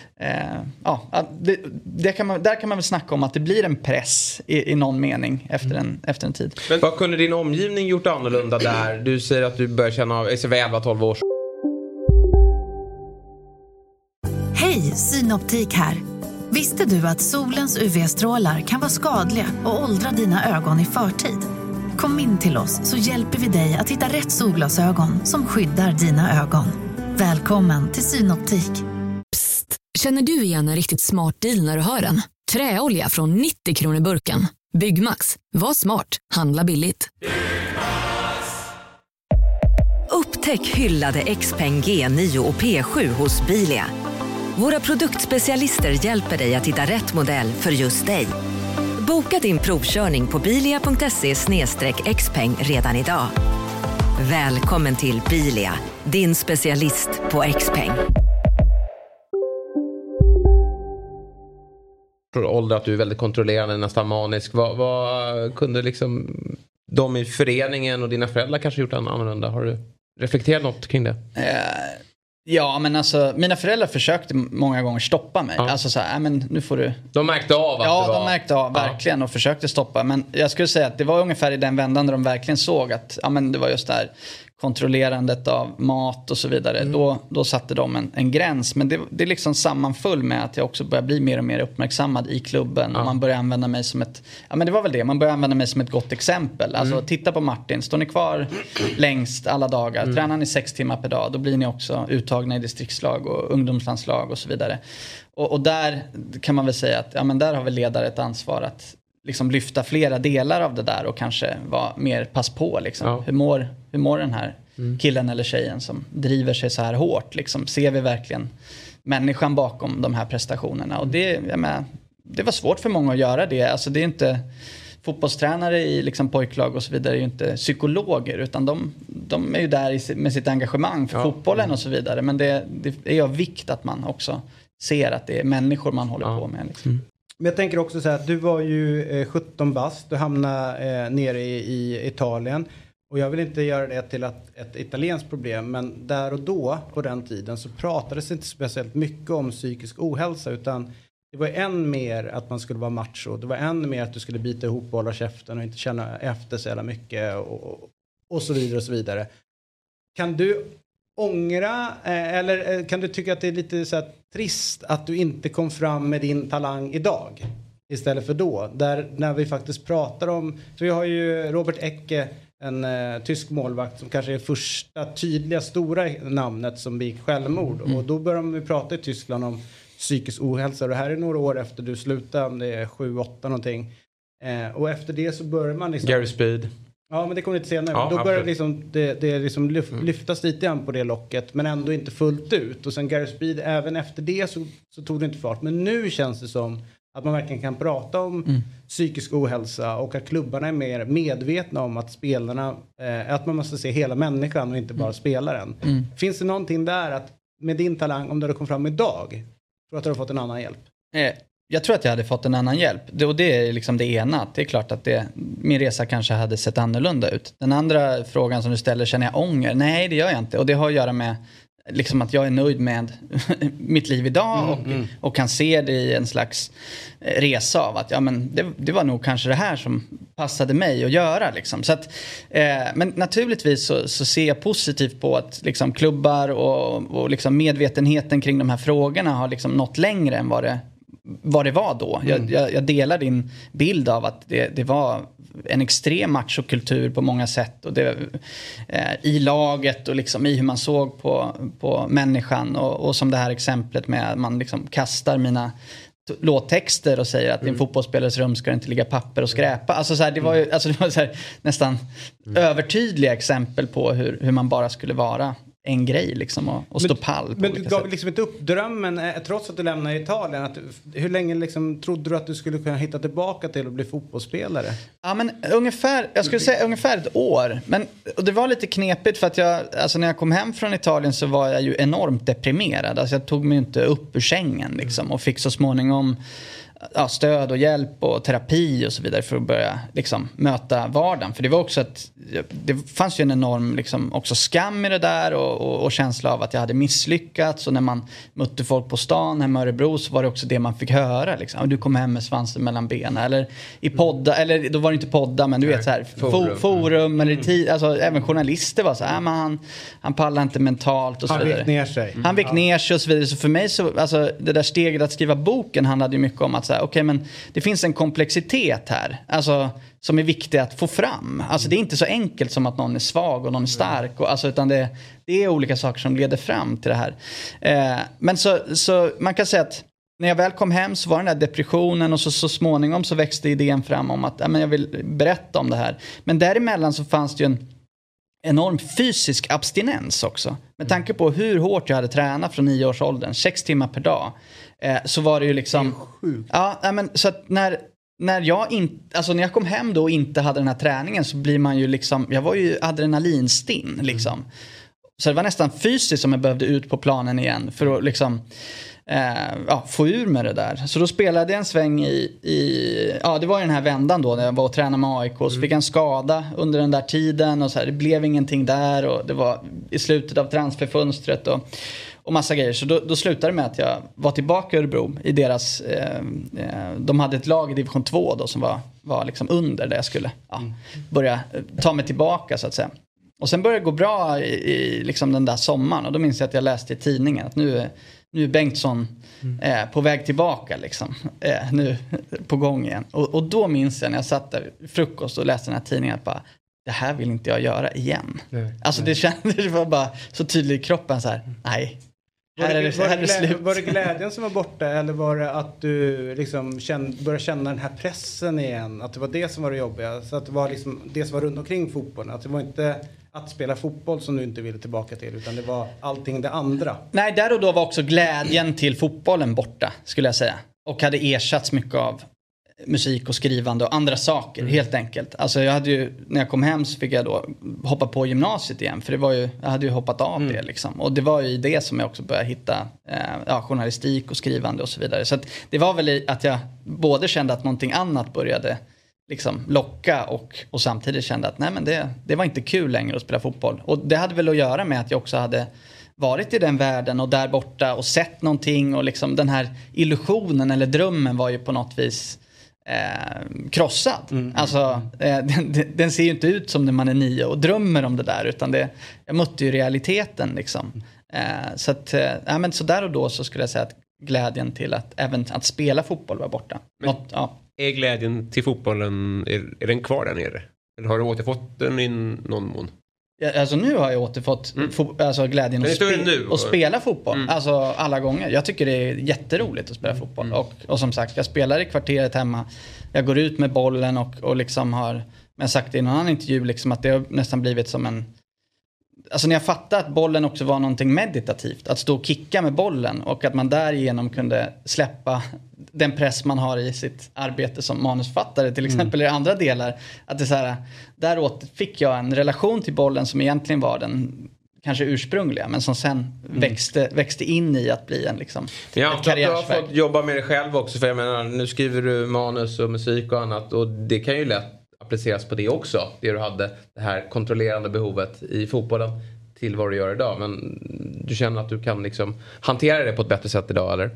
där kan man väl snacka om att det blir en press i någon mening efter en tid. Men vad kunde din omgivning gjort annorlunda där? Du säger att du börjar känna av 11-12 år. Hej, Synoptik här. Visste du att solens UV-strålar kan vara skadliga och åldra dina ögon i förtid? Kom in till oss så hjälper vi dig att hitta rätt solglasögon som skyddar dina ögon. Välkommen till Synoptik. Psst, känner du igen en riktigt smart deal när du hör den? Träolja från 90 kronor burken. Byggmax, var smart, handla billigt. Upptäck hyllade XPeng G9 och P7 hos Bilia. Våra produktspecialister hjälper dig att hitta rätt modell för just dig. Boka din provkörning på bilia.se/xpeng redan idag. Välkommen till Bilia, din specialist på Xpeng. Ålder att du är väldigt kontrollerande, nästan manisk. Vad kunde liksom de i föreningen och dina föräldrar kanske gjort annorlunda? Har du reflekterat något kring det? Ja, men alltså mina föräldrar försökte många gånger stoppa mig. Alltså så här, men nu får du... De märkte av att ja, det var... de märkte av verkligen och försökte stoppa. Men jag skulle säga att det var ungefär i den vändan där de verkligen såg att det var just det här kontrollerandet av mat och så vidare. Då satte de en gräns. Men det liksom sammanföll med att jag också började bli mer och mer uppmärksammad i klubben. Och man började använda mig som ett... Ja, men det var väl det. Man började använda mig som ett gott exempel. Alltså titta på Martin. Står ni kvar längst alla dagar? Tränar ni 6 timmar per dag? Då blir ni också uttagna i distriktslag och ungdomslandslag och så vidare. Och där kan man väl säga att där har väl ledare ett ansvar att liksom lyfta flera delar av det där och kanske vara mer pass på liksom. Ja. Hur mår den här killen eller tjejen som driver sig så här hårt liksom? Ser vi verkligen människan bakom de här prestationerna? Och det var svårt för många att göra det. Alltså det är inte fotbollstränare i liksom pojklag och så vidare är ju inte psykologer, utan de är ju där med sitt engagemang för fotbollen och så vidare. Men det är av vikt att man också ser att det är människor man håller på med liksom. Men jag tänker också så här att du var ju 17 bast, du hamnade nere i Italien. Och jag vill inte göra det till ett italienskt problem, men där och då på den tiden så pratades inte speciellt mycket om psykisk ohälsa, utan det var än mer att man skulle vara macho. Det var än mer att du skulle bita ihop och hålla käften och inte känna efter så jävla mycket och så vidare och så vidare. Kan du ångra eller kan du tycka att det är lite så här trist att du inte kom fram med din talang idag istället för då? Där när vi faktiskt pratar om, så vi har ju Robert Ecke, en tysk målvakt som kanske är första tydliga stora namnet som begick självmord. Och då börjar vi prata i Tyskland om psykisk ohälsa. Och det här är några år efter du slutade, om det är 7-8 någonting. Och efter det så börjar man liksom... Gary Speed. Ja, men det kommer lite senare. Ja, då börjar liksom, det liksom lyftas lite grann på det locket, men ändå inte fullt ut. Och sen Gary Speed, även efter det så tog det inte fart. Men nu känns det som att man verkligen kan prata om psykisk ohälsa och att klubbarna är mer medvetna om att spelarna, att man måste se hela människan och inte bara spelaren. Finns det någonting där att med din talang, om du kom fram idag, tror du att du har fått en annan hjälp? Jag tror att jag hade fått en annan hjälp. Och det är liksom det ena. Det är klart att min resa kanske hade sett annorlunda ut. Den andra frågan som du ställer, känner jag ånger? Nej, det gör jag inte. Och det har att göra med liksom att jag är nöjd med mitt liv idag och kan se det i en slags resa av att det var nog kanske det här som passade mig att göra liksom. Så att, men naturligtvis så ser jag positivt på att liksom klubbar och liksom medvetenheten kring de här frågorna har liksom nått längre än vad det var då. Jag delar din bild av att det var en extrem machokultur på många sätt, och det i laget och liksom i hur man såg på människan, och som det här exemplet med att man liksom kastar mina låttexter och säger att i en fotbollsspelares rum ska det inte ligga papper och skräpa. Alltså så här, det var så här, nästan övertydliga exempel på hur man bara skulle vara en grej liksom och stå pall på. Men du gav liksom inte upp drömmen trots att du lämnade Italien. Hur länge liksom trodde du att du skulle kunna hitta tillbaka till att bli fotbollsspelare? Ja, men jag skulle säga ungefär ett år. Och det var lite knepigt för att när jag kom hem från Italien så var jag ju enormt deprimerad. Alltså jag tog mig inte upp ur sängen liksom, och fick så småningom stöd och hjälp och terapi och så vidare för att börja liksom möta vardagen. För det var också det fanns ju en enorm liksom också skam i det där och känsla av att jag hade misslyckats, och när man mötte folk på stan hemma i Örebro så var det också det man fick höra liksom. Du kom hem med svansen mellan benen, eller i podda, eller då var det inte podda, men du vet så här forum eller tid, alltså även journalister var så här, men han pallar inte mentalt och så vidare. Han vek ner sig. Han vek ner sig och så vidare. Så för mig så, alltså det där steget att skriva boken handlade ju mycket om att okej, men det finns en komplexitet här, alltså, som är viktig att få fram. Alltså det är inte så enkelt som att någon är svag och någon är stark, och, alltså, utan det är olika saker som leder fram till det här. Men så man kan säga att när jag väl kom hem så var den där depressionen, och så småningom så växte idén fram om att jag vill berätta om det här. Men däremellan så fanns det ju en enorm fysisk abstinens också. Med tanke på hur hårt jag hade tränat från 9 års åldern, 6 timmar per dag. Så var det ju liksom... Det är sjukt. Ja, men så att när när jag kom hem då och inte hade den här träningen så blir man ju liksom, jag var ju adrenalinstinn liksom. Så det var nästan fysiskt som jag behövde ut på planen igen för att liksom få ur med det där. Så då spelade jag en sväng det var ju den här vändan då när jag var och tränade med AIK. Så fick jag en skada under den där tiden och så här, det blev ingenting där och det var i slutet av transferfönstret och massa grejer. Så då slutade det med att jag var tillbaka i Örebro i deras de hade ett lag i division 2 då som var liksom under där jag skulle börja ta mig tillbaka så att säga. Och sen började det gå bra i liksom den där sommaren och då minns jag att jag läste i tidningen att nu är Bengtsson på väg tillbaka liksom. Nu på gång igen. Och då minns jag när jag satt där frukost och läste den här tidningen att bara, det här vill inte jag göra igen. Alltså det var bara så tydligt i kroppen så här, nej. Här är det slut. Var det glädjen som var borta eller var det att du liksom började känna den här pressen igen? Att det var det som var det jobbiga? Så att det var liksom det som var runt omkring fotbollen? Att det var inte att spela fotboll som du inte ville tillbaka till utan det var allting det andra? Nej, där och då var också glädjen till fotbollen borta skulle jag säga. Och hade ersatts mycket av musik och skrivande och andra saker helt enkelt. Alltså jag hade ju, när jag kom hem så fick jag då hoppa på gymnasiet igen för det var ju, jag hade ju hoppat av det liksom. Och det var ju det som jag också började hitta journalistik och skrivande och så vidare. Så att det var väl att jag både kände att någonting annat började liksom locka och samtidigt kände att nej men det var inte kul längre att spela fotboll. Och det hade väl att göra med att jag också hade varit i den världen och där borta och sett någonting och liksom den här illusionen eller drömmen var ju på något vis krossad. Alltså den ser ju inte ut som när man är 9 och drömmer om det där utan jag mötte ju realiteten liksom. Så att men så där och då så skulle jag säga att glädjen till att även att spela fotboll var borta. Är glädjen till fotbollen är den kvar där nere? Eller har du återfått den i någon mån? Alltså nu har jag återfått glädjen att spela fotboll. Alltså alla gånger. Jag tycker det är jätteroligt att spela fotboll. Och som sagt, jag spelar i kvarteret hemma. Jag går ut med bollen och liksom har, men sagt i någon annan intervju liksom att det har nästan blivit som en... Alltså när jag fattade att bollen också var någonting meditativt. Att stå och kicka med bollen och att man därigenom kunde släppa den press man har i sitt arbete som manusfattare till exempel i andra delar. Att det är så här, däråt fick jag en relation till bollen som egentligen var den kanske ursprungliga men som sen växte in i att bli en liksom ett karriärsväg. Du har fått jobba med dig själv också för jag menar nu skriver du manus och musik och annat och det kan ju lätt appliceras på det också. Det du hade det här kontrollerande behovet i fotbollen till vad du gör idag men du känner att du kan liksom hantera det på ett bättre sätt idag eller?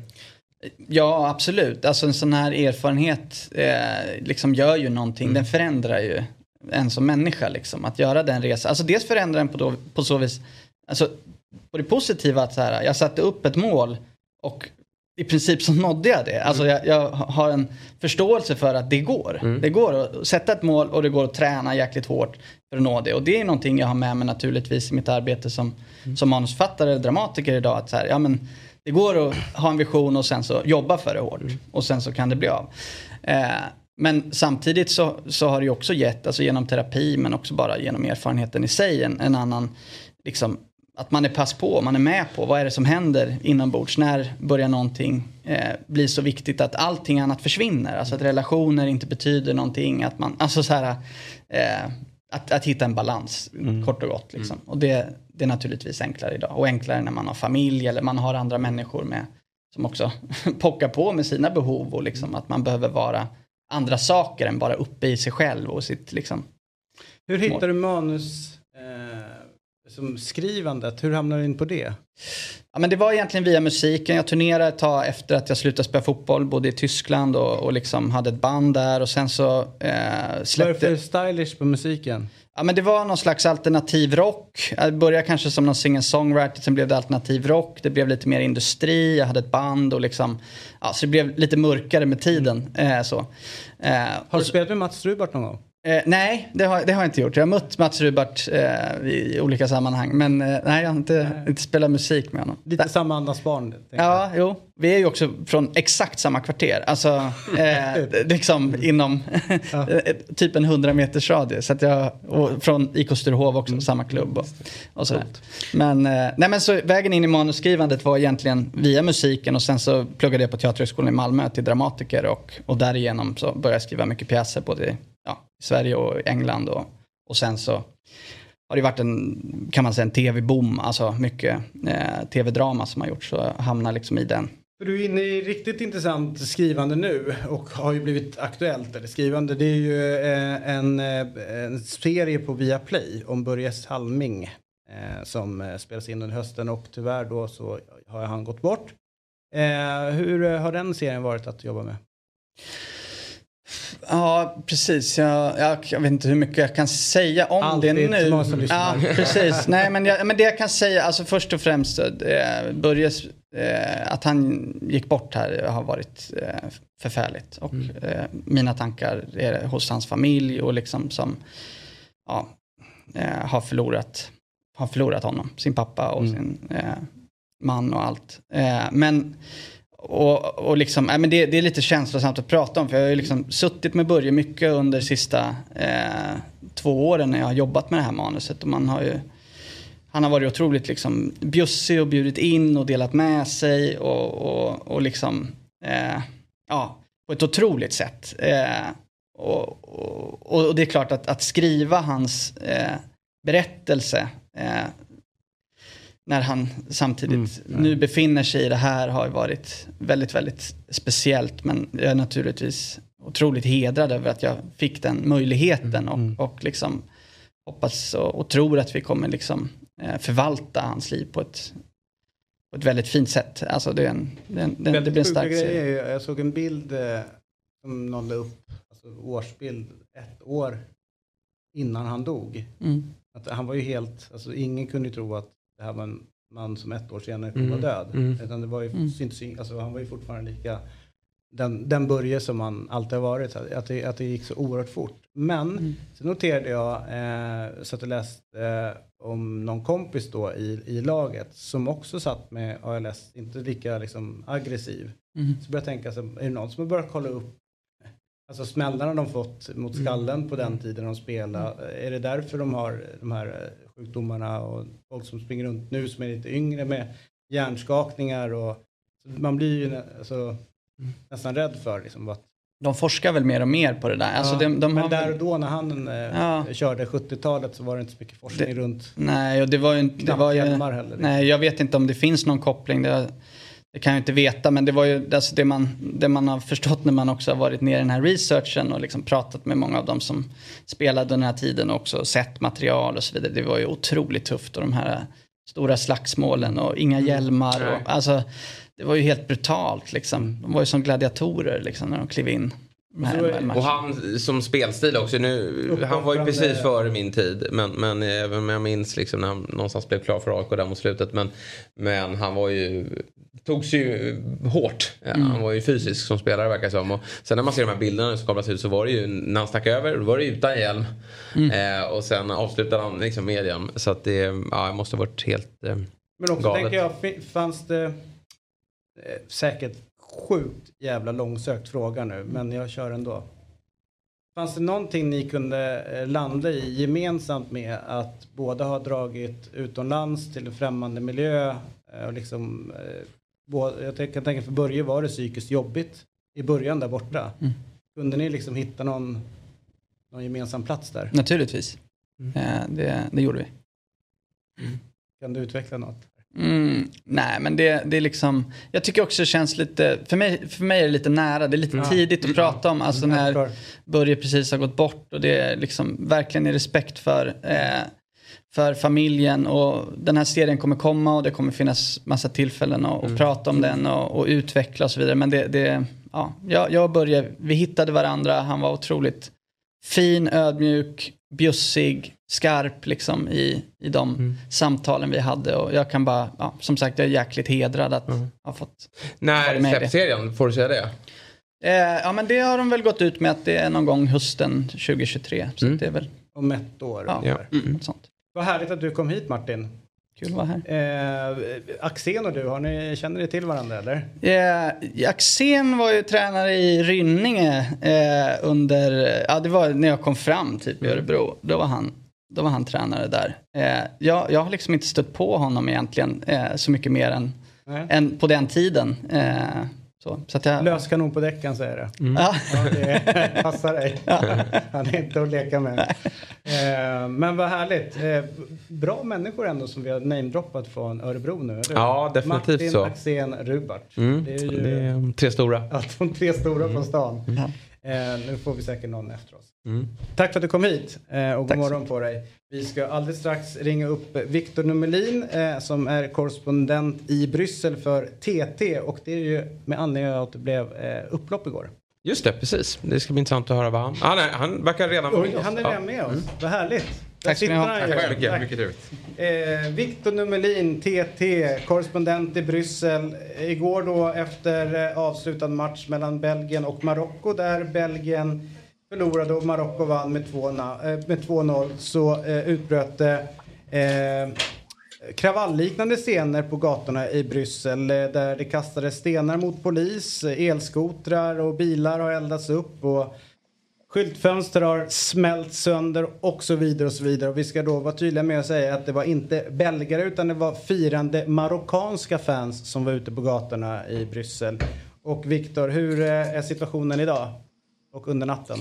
Ja, absolut. Alltså en sån här erfarenhet liksom gör ju någonting. Den förändrar ju en som människa liksom. Att göra den resan. Alltså dels förändrar den på så vis. Alltså på det positiva att så här, jag satte upp ett mål och i princip så nådde jag det. Alltså jag har en förståelse för att det går. Det går att sätta ett mål och det går att träna jäkligt hårt för att nå det. Och det är någonting jag har med mig naturligtvis i mitt arbete som manusfattare eller dramatiker idag. Att så här, ja men det går att ha en vision och sen så jobba för det hårt. Och sen så kan det bli av. Men samtidigt så har det ju också gett, alltså genom terapi men också bara genom erfarenheten i sig, en annan, liksom, att man är pass på, man är med på vad är det som händer inombords, när börjar någonting bli så viktigt att allting annat försvinner. Alltså att relationer inte betyder någonting, att man, alltså så här, att hitta en balans kort och gott liksom. Och det är naturligtvis enklare idag. Och enklare när man har familj eller man har andra människor med som också pockar på med sina behov och liksom att man behöver vara andra saker än bara uppe i sig själv och sitt liksom. Hur hittar du manus som skrivandet? Hur hamnar du in på det? Ja, men det var egentligen via musiken. Jag turnerade ett tag efter att jag slutade spela fotboll, både i Tyskland och liksom hade ett band där och sen så släppte... Vad är det för stylish på musiken? Ja, men det var någon slags alternativ rock. Jag började kanske som någon singer-songwriter, sen blev det alternativ rock. Det blev lite mer industri, jag hade ett band och liksom... Ja, så det blev lite mörkare med tiden. Så. Har du spelat med Mats Strubart någon gång? Nej, det har jag inte gjort. Jag har mött Mats Rubart i olika sammanhang. Men nej, jag har inte spelat musik med honom. Lite samma andas barn. Ja, jo. Vi är ju också från exakt samma kvarter. Alltså, liksom inom typ en 100 meters radie. Så att och från IK Sturehof också, samma klubb. Och sådär. Men så vägen in i manusskrivandet var egentligen via musiken. Och sen så pluggade jag på Teaterhögskolan i Malmö till dramatiker. Och därigenom så började jag skriva mycket pjäser både i Sverige och England. Och sen så har det varit en tv-boom. Alltså mycket tv-drama som har gjort. Så jag hamnar liksom i den. För du är inne i riktigt intressant skrivande nu och har ju blivit aktuellt. Eller skrivande, det är ju en serie på Viaplay om Börje Salming som spelas in under hösten och tyvärr då så har han gått bort. Hur har den serien varit att jobba med? Ja, precis. Jag vet inte hur mycket jag kan säga om alltid det nu. Ja, precis. Nej, men det jag kan säga, alltså först och främst Börjes, att han gick bort här har varit förfärligt. Och mina tankar är hos hans familj och liksom som har förlorat honom, sin pappa och sin man och allt. Och liksom, men det är lite känslosamt att prata om, för jag har ju liksom suttit med Börje mycket under sista 2 åren när jag har jobbat med det här manuset, och han har varit otroligt liksom bjussig och bjudit in och delat med sig och liksom på ett otroligt sätt. Och det är klart att skriva hans berättelse när han samtidigt nu befinner sig i det här har varit väldigt, väldigt speciellt. Men jag är naturligtvis otroligt hedrad över att jag fick den möjligheten och liksom hoppas och tror att vi kommer liksom förvalta hans liv på ett väldigt fint sätt. Alltså det blir en stark serie. Jag såg en bild som någon la upp, alltså årsbild 1 år innan han dog. Att han var ju helt, alltså ingen kunde ju tro att det här var en man som 1 år senare kunde vara död. Utan det var ju alltså han var ju fortfarande lika den Börje som han alltid har varit. Att det gick så oerhört fort. Men så noterade jag så att jag läste om någon kompis då i laget som också satt med ALS, inte lika liksom aggressiv. Så började jag tänka, så, är det någon som har börjat kolla upp alltså smällarna de fått mot skallen på den tiden de spelade? Är det därför de har de här sjukdomarna och folk som springer runt nu som är lite yngre med hjärnskakningar och man blir ju nästan rädd för liksom att de forskar väl mer och mer på det där. Alltså men har där och då när han körde 70-talet så var det inte så mycket forskning runt. Nej, och det var ju heller. Nej, jag vet inte om det finns någon koppling. Det kan jag inte veta, men det var ju alltså det man har förstått när man också har varit ner i den här researchen och liksom pratat med många av dem som spelade den här tiden och också sett material och så vidare. Det var ju otroligt tufft och de här stora slagsmålen och inga hjälmar och alltså det var ju helt brutalt liksom. De var ju som gladiatorer liksom när de klev in. Och han som spelstil också han var ju precis före min tid, men även om jag minns liksom när han någonstans blev klar för AIK där mot slutet, men han var ju togs ju hårt. Han var ju fysisk som spelare verkar som, och sen när man ser de här bilderna som kablas ut så var det ju när han stack över, då var det utan hjälm och sen avslutade han liksom med hjälm, så att det måste ha varit helt men också galet. Tänker jag, fanns det säkert sjukt jävla långsökt fråga nu, men jag kör ändå. Fanns det någonting ni kunde landa i gemensamt med att båda ha dragit utomlands till en främmande miljö och liksom jag kan tänka för Börje var det psykiskt jobbigt i början där borta. Kunde ni liksom hitta någon gemensam plats där? Naturligtvis. Det gjorde vi. Kan du utveckla något? Nej, men det är liksom, jag tycker också det känns lite, för mig är det lite nära, det är lite tidigt att prata om, alltså när Börje precis har gått bort, och det är liksom verkligen i respekt för familjen, och den här serien kommer komma och det kommer finnas massa tillfällen att prata om den och utveckla och så vidare, men jag och Börje, vi hittade varandra, han var otroligt fin, ödmjuk, bjussig, skarp liksom i de samtalen vi hade, och jag kan bara, som sagt, jag är jäkligt hedrad att ha fått när släppserien, får du säga det? Ja, men det har de väl gått ut med att det är någon gång hösten 2023. Så det är väl om ett år. Ja, sånt. Vad härligt att du kom hit, Martin. Kul att vara här. Axén och du, känner ni till varandra eller? Axén var ju tränare i Rynninge det var när jag kom fram typ i Örebro. Då var han tränare där. Jag har liksom inte stött på honom egentligen så mycket mer än på den tiden. Så att jag... Löskanon på däcken säger det. Ja. Det passar dig. Han är inte att leka med. Men vad härligt. Bra människor ändå som vi har namedroppat från Örebro nu. Eller? Ja, definitivt Martin, så. Axén, Rubart. Det är 3 stora. Ja, de 3 stora på stan. Nu får vi säkert någon efter oss. Tack för att du kom hit och god morgon på dig. Vi ska alldeles strax ringa upp Victor Nummelin som är korrespondent i Bryssel för TT, och det är ju med anledning av att det blev upplopp igår. Just det, precis. Det ska bli intressant att höra vad han... nej, han verkar redan vara med oss. Han är redan med oss. Vad härligt. Tack ska ni ha. Tack så mycket. Mycket trevligt. Victor Nummelin, TT, korrespondent i Bryssel. Igår då efter avslutad match mellan Belgien och Marocko, där Belgien förlorade och Marocko vann med 2-0, så utbröt kravallliknande scener på gatorna i Bryssel, där det kastades stenar mot polis, elskotrar och bilar har eldats upp och skyltfönster har smält sönder och så vidare och så vidare. Och vi ska då vara tydliga med att säga att det var inte belgare utan det var firande marockanska fans som var ute på gatorna i Bryssel. Och Victor, hur är situationen idag och under natten?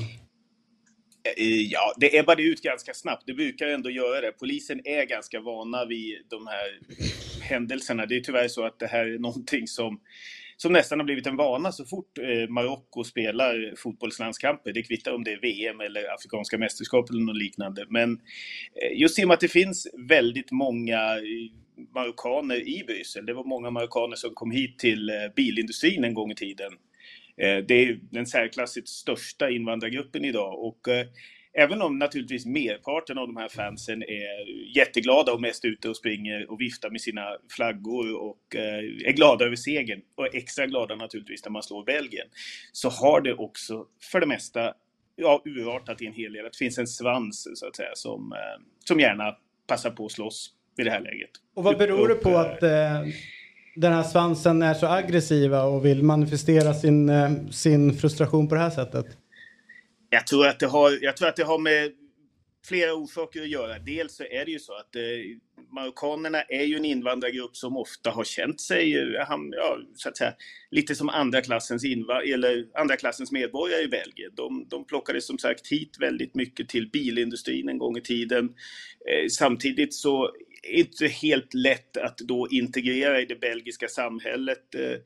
Ja, det ebbade ut ganska snabbt. Det brukar ändå göra det. Polisen är ganska vana vid de här händelserna. Det är tyvärr så att det här är någonting som nästan har blivit en vana så fort Marocko spelar fotbollslandskamper. Det kvittar om det är VM eller afrikanska mästerskap eller något liknande. Men just i och med att det finns väldigt många marockaner i Bryssel. Det var många marockaner som kom hit till bilindustrin en gång i tiden. Det är den särklassigt största invandrargruppen idag, och även om naturligtvis merparten av de här fansen är jätteglada och mest ute och springer och viftar med sina flaggor och är glada över segern och extra glada naturligtvis när man slår Belgien, så har det också för det mesta urartat i en hel del. Det finns en svans så att säga som gärna passar på att slåss i det här läget. Och vad beror det på att den här svansen är så aggressiva och vill manifestera sin frustration på det här sättet? Jag tror att det har med flera orsaker att göra. Dels så är det ju så att marockanerna är ju en invandrargrupp som ofta har känt sig så att säga, lite som andra klassens medborgare i Belgien. De plockade som sagt hit väldigt mycket till bilindustrin en gång i tiden. Samtidigt så är det inte helt lätt att då integrera i det belgiska samhället.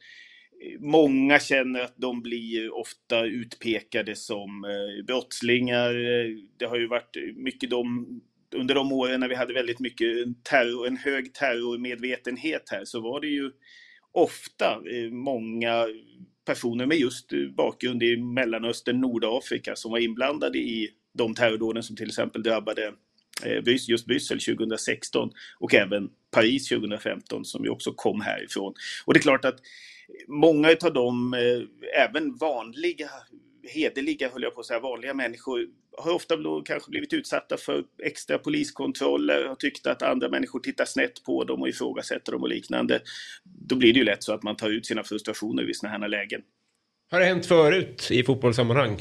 Många känner att de blir ofta utpekade som brottslingar. Det har ju varit mycket under de åren när vi hade väldigt mycket en hög terrormedvetenhet här, så var det ju ofta många personer med just bakgrund i Mellanöstern, Nordafrika som var inblandade i de terrordåden som till exempel drabbade just Bryssel 2016 och även Paris 2015 som ju också kom härifrån. Och det är klart att många av dem, även vanliga, hederliga höll jag på att säga, vanliga människor har ofta kanske blivit utsatta för extra poliskontroller och tyckt att andra människor tittar snett på dem och ifrågasätter dem och liknande. Då blir det ju lätt så att man tar ut sina frustrationer vid såna här lägen. Har det hänt förut i fotbollssammanhang?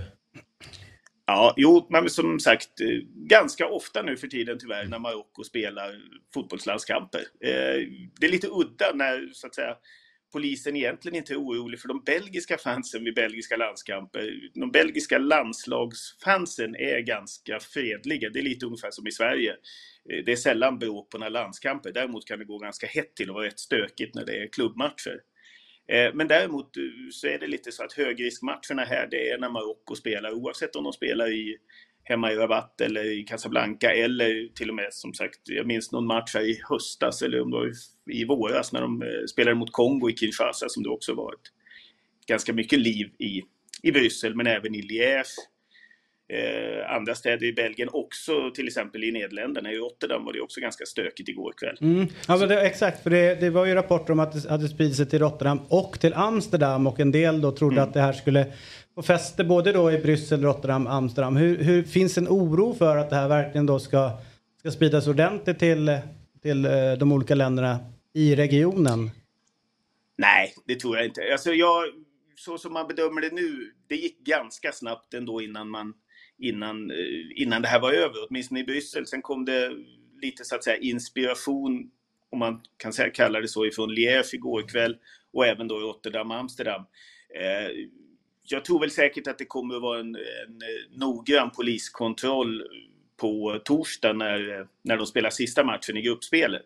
Ja, jo, men som sagt, ganska ofta nu för tiden tyvärr när Marocko spelar fotbollslandskamper. Det är lite udda när så att säga polisen egentligen inte är orolig för de belgiska fansen vid belgiska landskamper. De belgiska landslagsfansen är ganska fredliga. Det är lite ungefär som i Sverige. Det är sällan bråk på några landskamper. Däremot kan det gå ganska hett till och vara rätt stökigt när det är klubbmatcher. Men däremot så är det lite så att högriskmatcherna här, det är när Marocko spelar, oavsett om de spelar hemma i Rabat eller i Casablanca eller till och med som sagt, jag minns någon match här i höstas eller om det var i våras när de spelade mot Kongo i Kinshasa som det också varit ganska mycket liv i Bryssel men även i Liège. andra städer i Belgien också, till exempel i Nederländerna. I Rotterdam var det också ganska stökigt igår kväll. Ja, men exakt, för det var ju rapporter om att det hade spridit sig till Rotterdam och till Amsterdam, och en del då trodde att det här skulle få fäste både då i Bryssel, Rotterdam, Amsterdam. Hur finns en oro för att det här verkligen då ska spridas ordentligt till de olika länderna i regionen? Nej, det tror jag inte. Alltså så som man bedömer det nu, det gick ganska snabbt ändå innan det här var över, åtminstone i Bryssel. Sen kom det lite så att säga inspiration, om man kan säga, kalla det så, ifrån Liège igår kväll och även då Rotterdam och Amsterdam. Jag tror väl säkert att det kommer att vara en noggrann poliskontroll på torsdag när de spelar sista matchen i gruppspelet.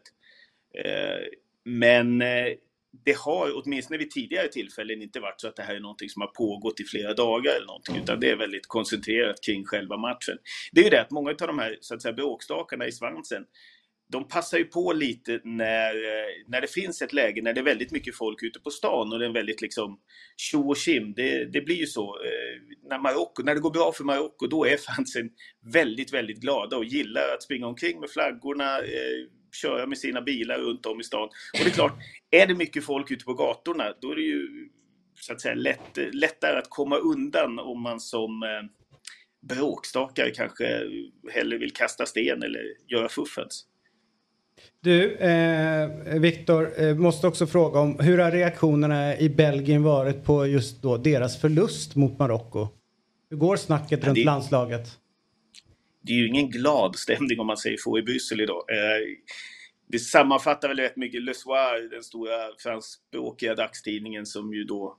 Men det har åtminstone vid tidigare tillfällen inte varit så att det här är någonting som har pågått i flera dagar eller någonting, utan det är väldigt koncentrerat kring själva matchen. Det är ju det att många av de här så att säga bråkstakarna i svansen, de passar ju på lite när det finns ett läge när det är väldigt mycket folk ute på stan och det är en väldigt liksom tjo och kim. Det blir ju så när det går bra för Marocko, då är fansen väldigt, väldigt glada och gillar att springa omkring med flaggorna, köra med sina bilar runt om i stan. Och det är klart, är det mycket folk ute på gatorna, då är det ju så att säga lättare att komma undan om man som bråkstakare kanske hellre vill kasta sten eller göra fuffens. Du, Viktor, måste också fråga om hur har reaktionerna i Belgien varit på just då deras förlust mot Marocko? Hur går snacket runt landslaget? Det är ju ingen glad stämning om man säger så i Bryssel idag. Det sammanfattar väl rätt mycket Le Soir, den stora franskspråkiga dagstidningen som ju då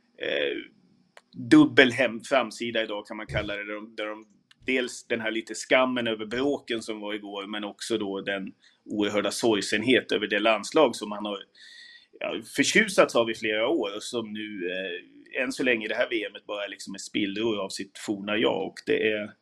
dubbel framsida idag kan man kalla det. Där de dels den här lite skammen över bråken som var igår, men också då den oerhörda sorgsenhet över det landslag som man har förtjusats av i flera år och som nu än så länge i det här VMet bara liksom är spillror av sitt forna jag. Och det är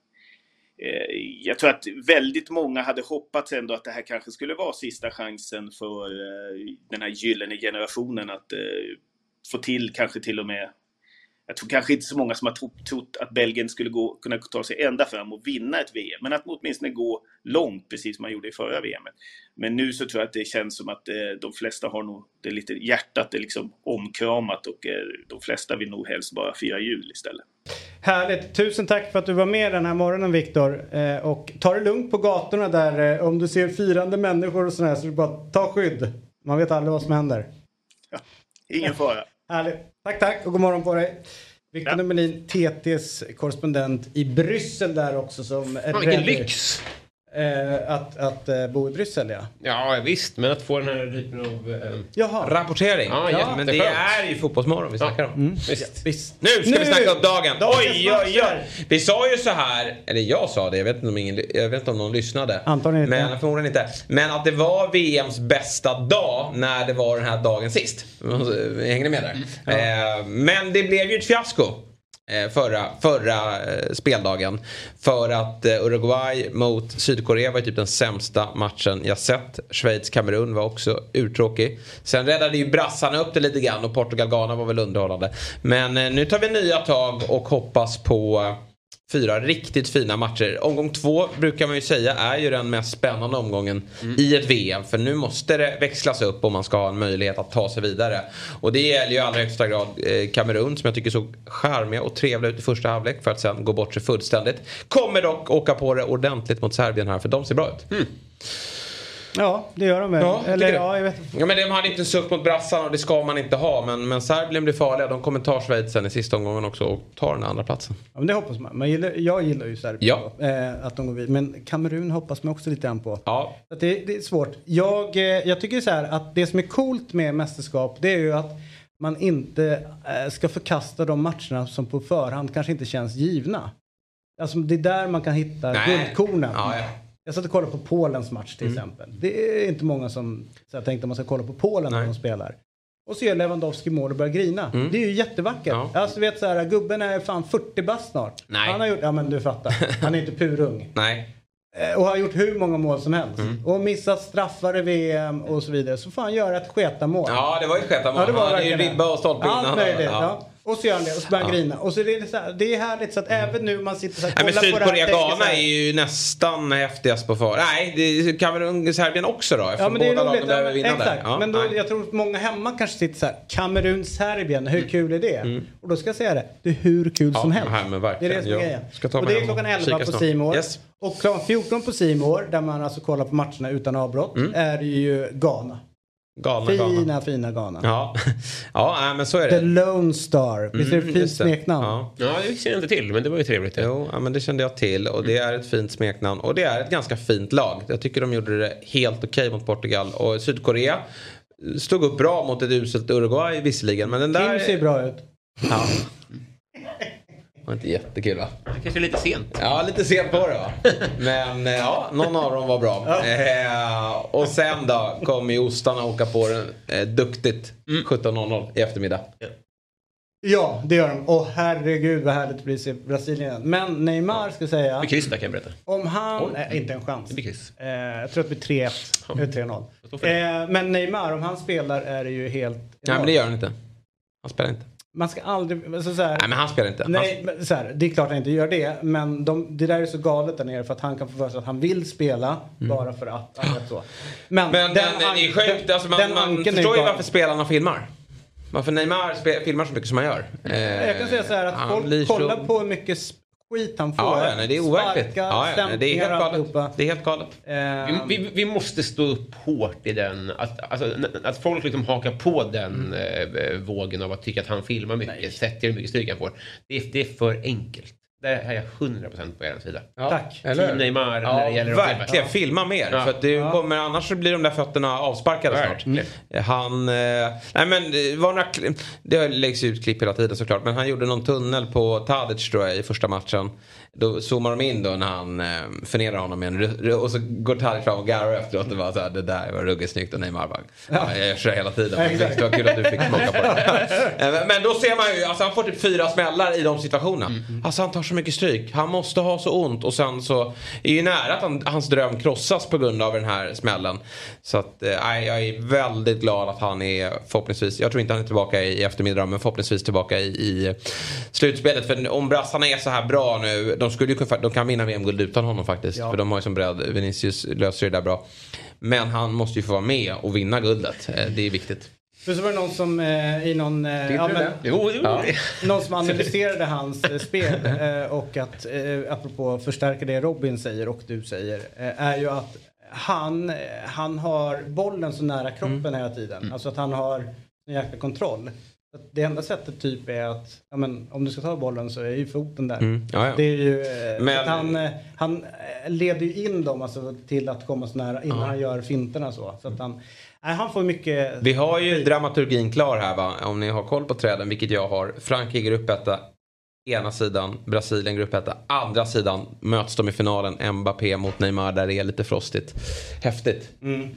jag tror att väldigt många hade hoppats ändå att det här kanske skulle vara sista chansen för den här gyllene generationen att få till kanske till och med. Jag tror kanske inte så många som har trott att Belgien skulle kunna ta sig ända fram och vinna ett VM. Men att åtminstone gå långt, precis som man gjorde i förra VM. Men nu så tror jag att det känns som att de flesta har nog det lite hjärtat är liksom omkramat. Och de flesta vill nog helst bara fira jul istället. Härligt. Tusen tack för att du var med den här morgonen, Viktor. Och ta det lugnt på gatorna där. Om du ser firande människor och sådär, så du bara ta skydd. Man vet aldrig vad som händer. Ja, ingen fara. Härligt. Tack och god morgon på dig. Viktor Nummelin, TT:s korrespondent i Bryssel där också, som är vilken lyx! Att bo i Bryssel, ja. Ja, visst, men att få den här typen av rapportering. Ja, men det är ju fotbollsmorgon vi snackar om. Visst. Nu ska vi snacka upp dagen. Oj. Vi sa ju så här, eller jag sa det, jag vet inte om någon lyssnade. Antagligen inte. Men förmodligen inte. Men att det var VMs bästa dag när det var den här dagen sist. Hänger ni med där? Ja. Men det blev ju ett fiasko. Förra speldagen, för att Uruguay mot Sydkorea var typ den sämsta matchen jag sett. Schweiz-Kamerun var också urtråkig. Sen räddade ju brassarna upp det lite grann och Portugal-Ghana var väl underhållande. Men nu tar vi nya tag och hoppas på 4 riktigt fina matcher. Omgång 2 brukar man ju säga är ju den mest spännande omgången i ett VM. För nu måste det växlas upp om man ska ha en möjlighet att ta sig vidare. Och det gäller ju i allra högsta grad Kamerun, som jag tycker såg charmiga och trevliga ut i första halvlek för att sen gå bort sig fullständigt. Kommer dock åka på det ordentligt mot Serbien här, för de ser bra ut. Ja, det gör de väl. Ja, eller jag vet inte. Ja, men de hade inte suck mot brassarna och det ska man inte ha. Men Serbien blir farliga. De kommer ta Schweiz sen i sista omgången också och tar den andra platsen. Ja, men det hoppas man. Jag gillar ju Serbien att de går vid. Men Kamerun hoppas man också lite grann på. Ja. Att det är svårt. Jag tycker så här att det som är coolt med mästerskap, det är ju att man inte ska förkasta de matcherna som på förhand kanske inte känns givna. Alltså det är där man kan hitta guldkornen. Ja. Jag satt och kollade på Polens match till exempel. Det är inte många som tänkte att man ska kolla på Polen när de spelar. Och så gör Lewandowski mål och börjar grina. Det är ju jättevackert. Ja. Alltså vet så här, gubben är fan 40 bast snart. Nej. Han har gjort, ja men du fattar. Han är inte purung. Nej. Och har gjort hur många mål som helst. Och missat straffar i VM och så vidare. Så får han göra ett sketamål. Ja, det var ju ett sketamål. Ja, det var ju ribba och stolpe in. Allt möjligt, ja. Och så gör han det och så börjar han grina. Och så är det, så här, det är härligt så att även nu man sitter så här, men Sydkorea-Ghana är ju nästan häftigast på för. Nej, det kan väl Serbien också då. Ja, men det är båda roligt. behöver vinna exakt. där. Ja, men då, jag tror att många hemma kanske sitter så här, Kamerun-Serbien, hur kul är det? Och då ska jag säga det är hur kul som helst. Men det är det som är grejen. Och det är klockan 11 på C More. Yes. Och klockan 14 på C More, där man alltså kollar på matcherna utan avbrott, är det ju Ghana. Fina Ghana. Ja, men så är det. The Lone Star. Visst är det fint smeknamn? Ja, det känner jag inte till, men det var ju trevligt. Jo, men det kände jag till. Och det är ett fint smeknamn. Och det är ett ganska fint lag. Jag tycker de gjorde det helt okej mot Portugal. Och Sydkorea stod upp bra mot ett uselt Uruguay visserligen. Men den där... Kim ser bra ut. Ja. Det var inte jättekul, va? Det kanske är lite sent. Ja, lite sent på det, va? Men ja, någon av dem var bra. Och sen då kommer ju ostarna åka på den duktigt 17:00 i eftermiddag. Ja, det gör de. Herregud vad härligt det blir se Brasilien. Men Neymar ska säga... Det kryss där kan jag berätta. Om han... inte en chans. Det blir kryss. Jag tror att det blir 3-1. 3-0. Men Neymar, om han spelar är det ju helt... Nej, men det gör han inte. Han spelar inte. Man ska aldrig... Så här, nej, men han spelar inte. Nej, så här, det är klart han inte gör det. Men det där är så galet där nere för att han kan få för sig att han vill spela bara för att. Så. Men det är sjukt. Alltså, man förstår ju varför spelarna filmar. Varför Neymar filmar så mycket som han gör. Jag kan säga så här att folk kollar på hur mycket skit han får. Ja, nej, det är overkligt. Det är helt galet. Det är helt galet. Vi måste stå upp hårt i den. Att folk liksom hakar på den vågen av att tycka att han filmar mycket. Sätter hur mycket stryk han får. Det är för enkelt. Där har jag 100% på er sida. Ja. Tack. Team Neymar när det gäller verkligen. Filma mer. För att det kommer, annars blir de där fötterna avsparkade snart. Han... nej men det läggs ut klipp hela tiden såklart. Men han gjorde någon tunnel på Tadic tror jag i första matchen. Då zoomar de in då när han förnedrar honom igen. Och så går Tadic fram och garvar efteråt och bara så här, det där var ruggigt snyggt och Neymar bara, jag kör hela tiden. Det var kul att du fick smaka på det. Men då ser man ju, alltså han får typ 4 smällar i de situationerna. Alltså han tar så mycket stryk. Han måste ha så ont och sen så är ju nära att hans dröm krossas på grund av den här smällen. Så att jag är väldigt glad att han är förhoppningsvis, jag tror inte han är tillbaka i eftermiddag men förhoppningsvis tillbaka i slutspelet. För om brassarna är så här bra nu, de kan vinna VM-guld utan honom faktiskt. För de har ju som bredd, Vinicius löser det där bra. Men han måste ju få vara med och vinna guldet. Det är viktigt. Så var det någon som i någon... någon som analyserade hans spel och att apropå förstärka det Robin säger och du säger är ju att han har bollen så nära kroppen hela tiden. Alltså att han har en jäkla kontroll. Det enda sättet typ är att om du ska ta bollen så är ju foten där. Det är ju han leder ju in dem alltså, till att komma så nära innan han gör finterna så att han får mycket. Vi har ju dramaturgin klar här va, om ni har koll på träden, vilket jag har. Frankrike grupp 1, ena sidan, Brasilien grupp 1, andra sidan möts de i finalen, Mbappé mot Neymar där det är lite frostigt. Häftigt.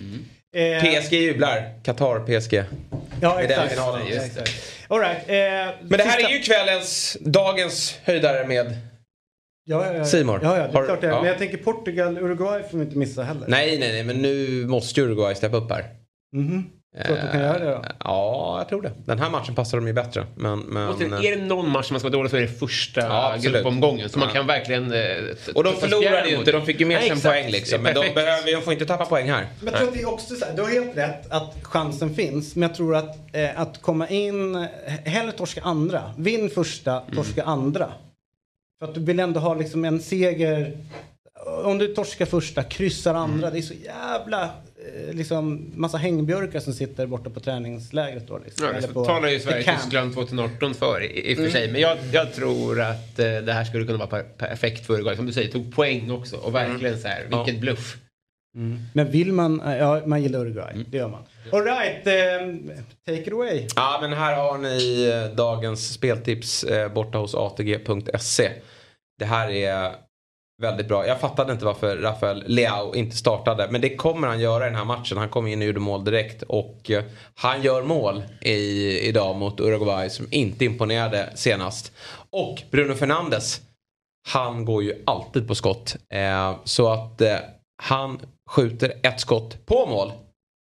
PSG jublar, Qatar PSG. Ja, exakt. All right. Men det här är ju dagens höjdare med Simor. Ja, det är klart det. Men jag tänker Portugal, Uruguay får vi inte missa heller. Nej, men nu måste Uruguay steppa upp här. Så att du kan göra det då? Ja, jag tror det. Den här matchen passar dem ju bättre. Men är det någon match som man ska vara dålig så är det första gruppomgången. Så man kan verkligen... Och de förlorade ju inte. De fick ju med sig en poäng liksom. Men de får inte tappa poäng här. Men jag tror att det är också så här, du har helt rätt att chansen finns. Men jag tror att komma in... Hellre torska andra. Vinn första, torska andra. För att du vill ändå ha liksom en seger... Om du torskar första, kryssar andra. Det är så jävla... liksom massa hängbjörkar som sitter borta på träningslägret då liksom. Ja, så talar ju Sverige-Tyskland 2018 för i och för sig. Men jag tror att det här skulle kunna vara perfekt för Uruguay. Som du säger, tog poäng också. Och verkligen så här, vilket bluff. Men vill man, man gillar Uruguay. Det gör man. All right, take it away. Ja, men här har ni dagens speltips borta hos atg.se. Det här är väldigt bra. Jag fattade inte varför Rafael Leao inte startade. Men det kommer han göra i den här matchen. Han kommer in och gjorde mål direkt. Och han gör mål idag mot Uruguay som inte imponerade senast. Och Bruno Fernandes, han går ju alltid på skott. Så att han skjuter ett skott på mål.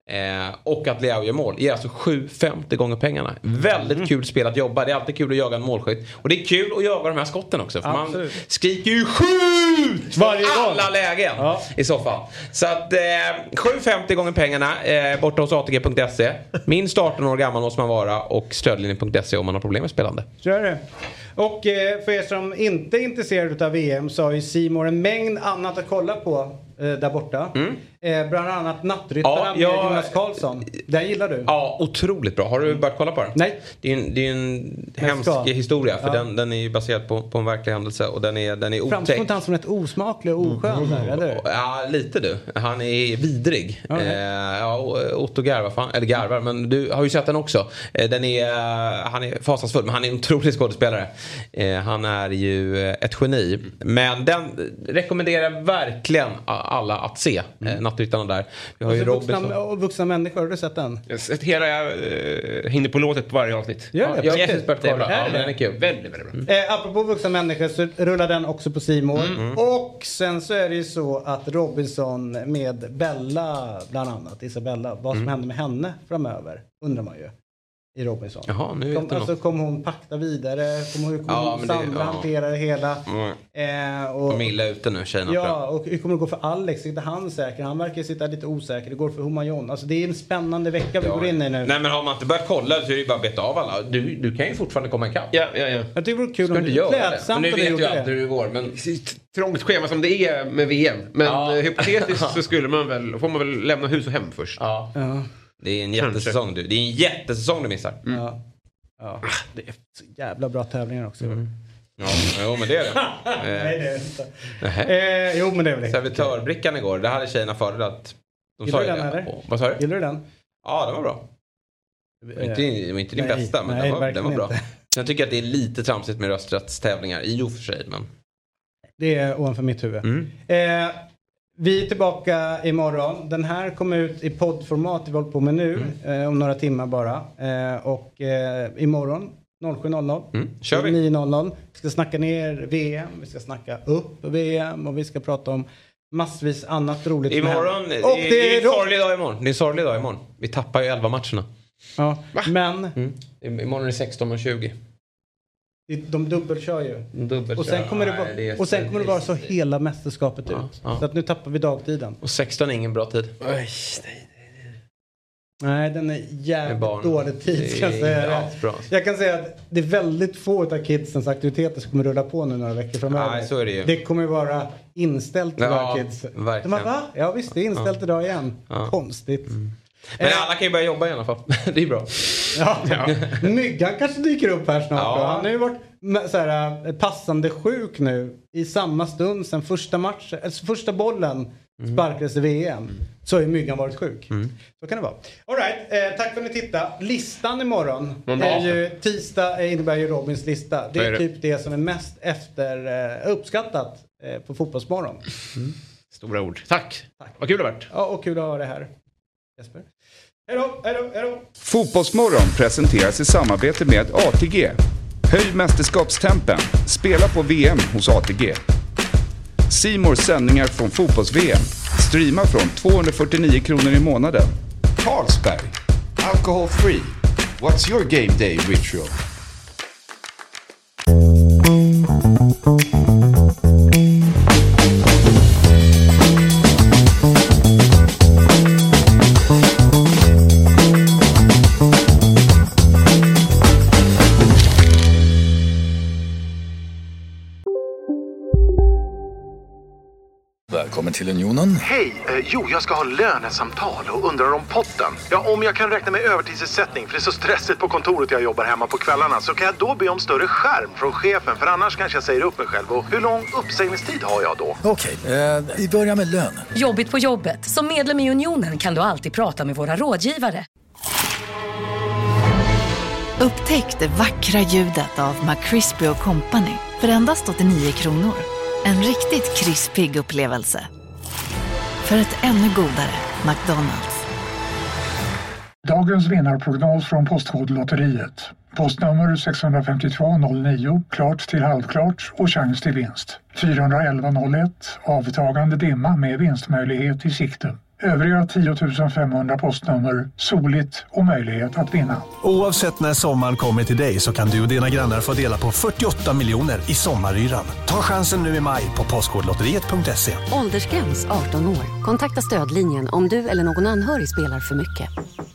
och att Leao gör mål ger alltså 7,50 gånger pengarna. Väldigt kul spel att jobba. Det är alltid kul att jaga en målskytt. Och det är kul att jaga de här skotten också. För man skriker ju skjut varje alla lägen i så fall. Så att 7,50 gånger pengarna borta hos ATG.se. Minst 18 år gammal måste man vara. Och stödlinjen.se om man har problem med spelande. Så är det. Och för er som inte är intresserade av VM så har ju C More en mängd annat att kolla på där borta. Bland annat Nattryttarna med Jonas Karlsson. Den gillar du? Ja, otroligt bra. Har du börjat kolla på den? Nej. Det är en hemsk historia. För den är ju baserad på en verklig händelse. Och den är otäck. Framstår inte han som ett osmaklig och oskön där, eller? Ja, lite du. Han är vidrig. Otto garvar, eller garvar. Men du har ju sett den också. Han är fasansfull. Men han är en otrolig skådespelare. Han är ju ett geni. Men den rekommenderar verkligen alla att se. Nattryttarna där. Vi har ju vuxna människor, har du sett den? Jag har sett hela, jag hinner på låtet på varje avsnitt. Jag är jättespört det. Ja, den är kul. Väldigt bra. Apropå vuxna människor så rullar den också på C More. Och sen så är det ju så att Robinson med Bella, bland annat Isabella, vad som händer med henne framöver, undrar man ju. I Robinson. Jaha, nu vet kommer hon pakta vidare, kommer Sandra hantera det hela. Och Milla ute nu, tjejerna. Ja, och hur kommer det gå för Alex? Sitter han säker? Han verkar sitta lite osäker. Det går för Humayon. Alltså det är en spännande vecka vi går in i nu. Nej, men har man inte börjat kolla så är det ju bara beta av alla. Du kan ju fortfarande komma ikapp. Ja. Jag tycker det vore kul om du klädsamt. Nu vet ju alltid hur det går, men trångt schema som det är med VM. Men hypotetiskt så får man väl lämna hus och hem först. Ja. Det är en jättesäsong du. Det är en jättesäsong du missar. Ja. Det är så jävla bra tävlingar också. Jo, men det är det. Nej, det är inte. Jo, men det är väl servitörbrickan igår. Det hade tjejerna fördelat. Gillar du den eller? Vad sa du? Gillar du den? Ja, den var bra. Det var inte din bästa, men den var bra. Jag tycker att det är lite tramsigt med rösträttstävlingar i och för sig, men det är ovanför mitt huvud. Vi är tillbaka imorgon. Den här kommer ut i poddformat vi håller på med nu. Om några timmar bara. Och imorgon 07.00. Kör vi. 9.00. Vi ska snacka ner VM. Vi ska snacka upp VM. Och vi ska prata om massvis annat roligt. Imorgon. Det är en sorglig dag imorgon. Det är en sorglig dag imorgon. Vi tappar ju 11 matcherna. Ja, men imorgon är det 16:20. De dubbelkör ju. Och sen kommer det vara så hela mästerskapet ut. Så att nu tappar vi dagtiden. Och 16 är ingen bra tid. Nej, den är jävligt dålig tid, ska jag säga. Jag kan säga att det är väldigt få av kidsens aktiviteter som kommer rulla på nu några veckor framöver. Nej, så är det ju. Det kommer vara inställt för våra kids. Verkligen. Va? Ja visst, det är inställt idag igen. Konstigt. Men alla kan ju börja jobba i alla fall. Det är bra. Myggan kanske dyker upp här snart. Han har ju varit passande sjuk nu i samma stund sen första bollen sparkades i VM. Så har Myggan varit sjuk. Så kan det vara. All right, tack för att ni tittade. Listan imorgon är ju tisdag, innebär ju Robins lista. Det är typ det som är mest uppskattat på Fotbollsmorgon. Stora ord. Tack. Vad kul det har varit. Ja, och kul att ha det här. Jesper. Hej då. Fotbollsmorgon presenteras i samarbete med ATG. Höj mästerskapstempen. Spela på VM hos ATG. C More sändningar från fotbolls-VM. Streama från 249 kronor i månaden. Carlsberg. Alcohol free. What's your game day ritual? Välkommen till Unionen. Hej, jag ska ha lönesamtal och undrar om potten. Ja, om jag kan räkna med övertidsersättning för det är så stressigt på kontoret jag jobbar hemma på kvällarna, så kan jag då be om större skärm från chefen, för annars kanske jag säger upp mig själv. Och hur lång uppsägningstid har jag då? Okej, vi börjar med lön. Jobbigt på jobbet. Som medlem i Unionen kan du alltid prata med våra rådgivare. Upptäck det vackra ljudet av McCrispy & Company för endast 89 kronor. En riktigt krispig upplevelse. För ett ännu godare McDonald's. Dagens vinnarprognos från Postkodlotteriet. Postnummer 65209, klart till halvklart och chans till vinst. 41101, avtagande dimma med vinstmöjlighet i sikte. Övriga 10 500 postnummer soligt och möjlighet att vinna. Oavsett när sommaren kommer till dig så kan du och dina grannar få dela på 48 miljoner i sommaryran. Ta chansen nu i maj på Postkodlotteriet.se. Åldersgräns 18 år. Kontakta stödlinjen om du eller någon anhörig spelar för mycket.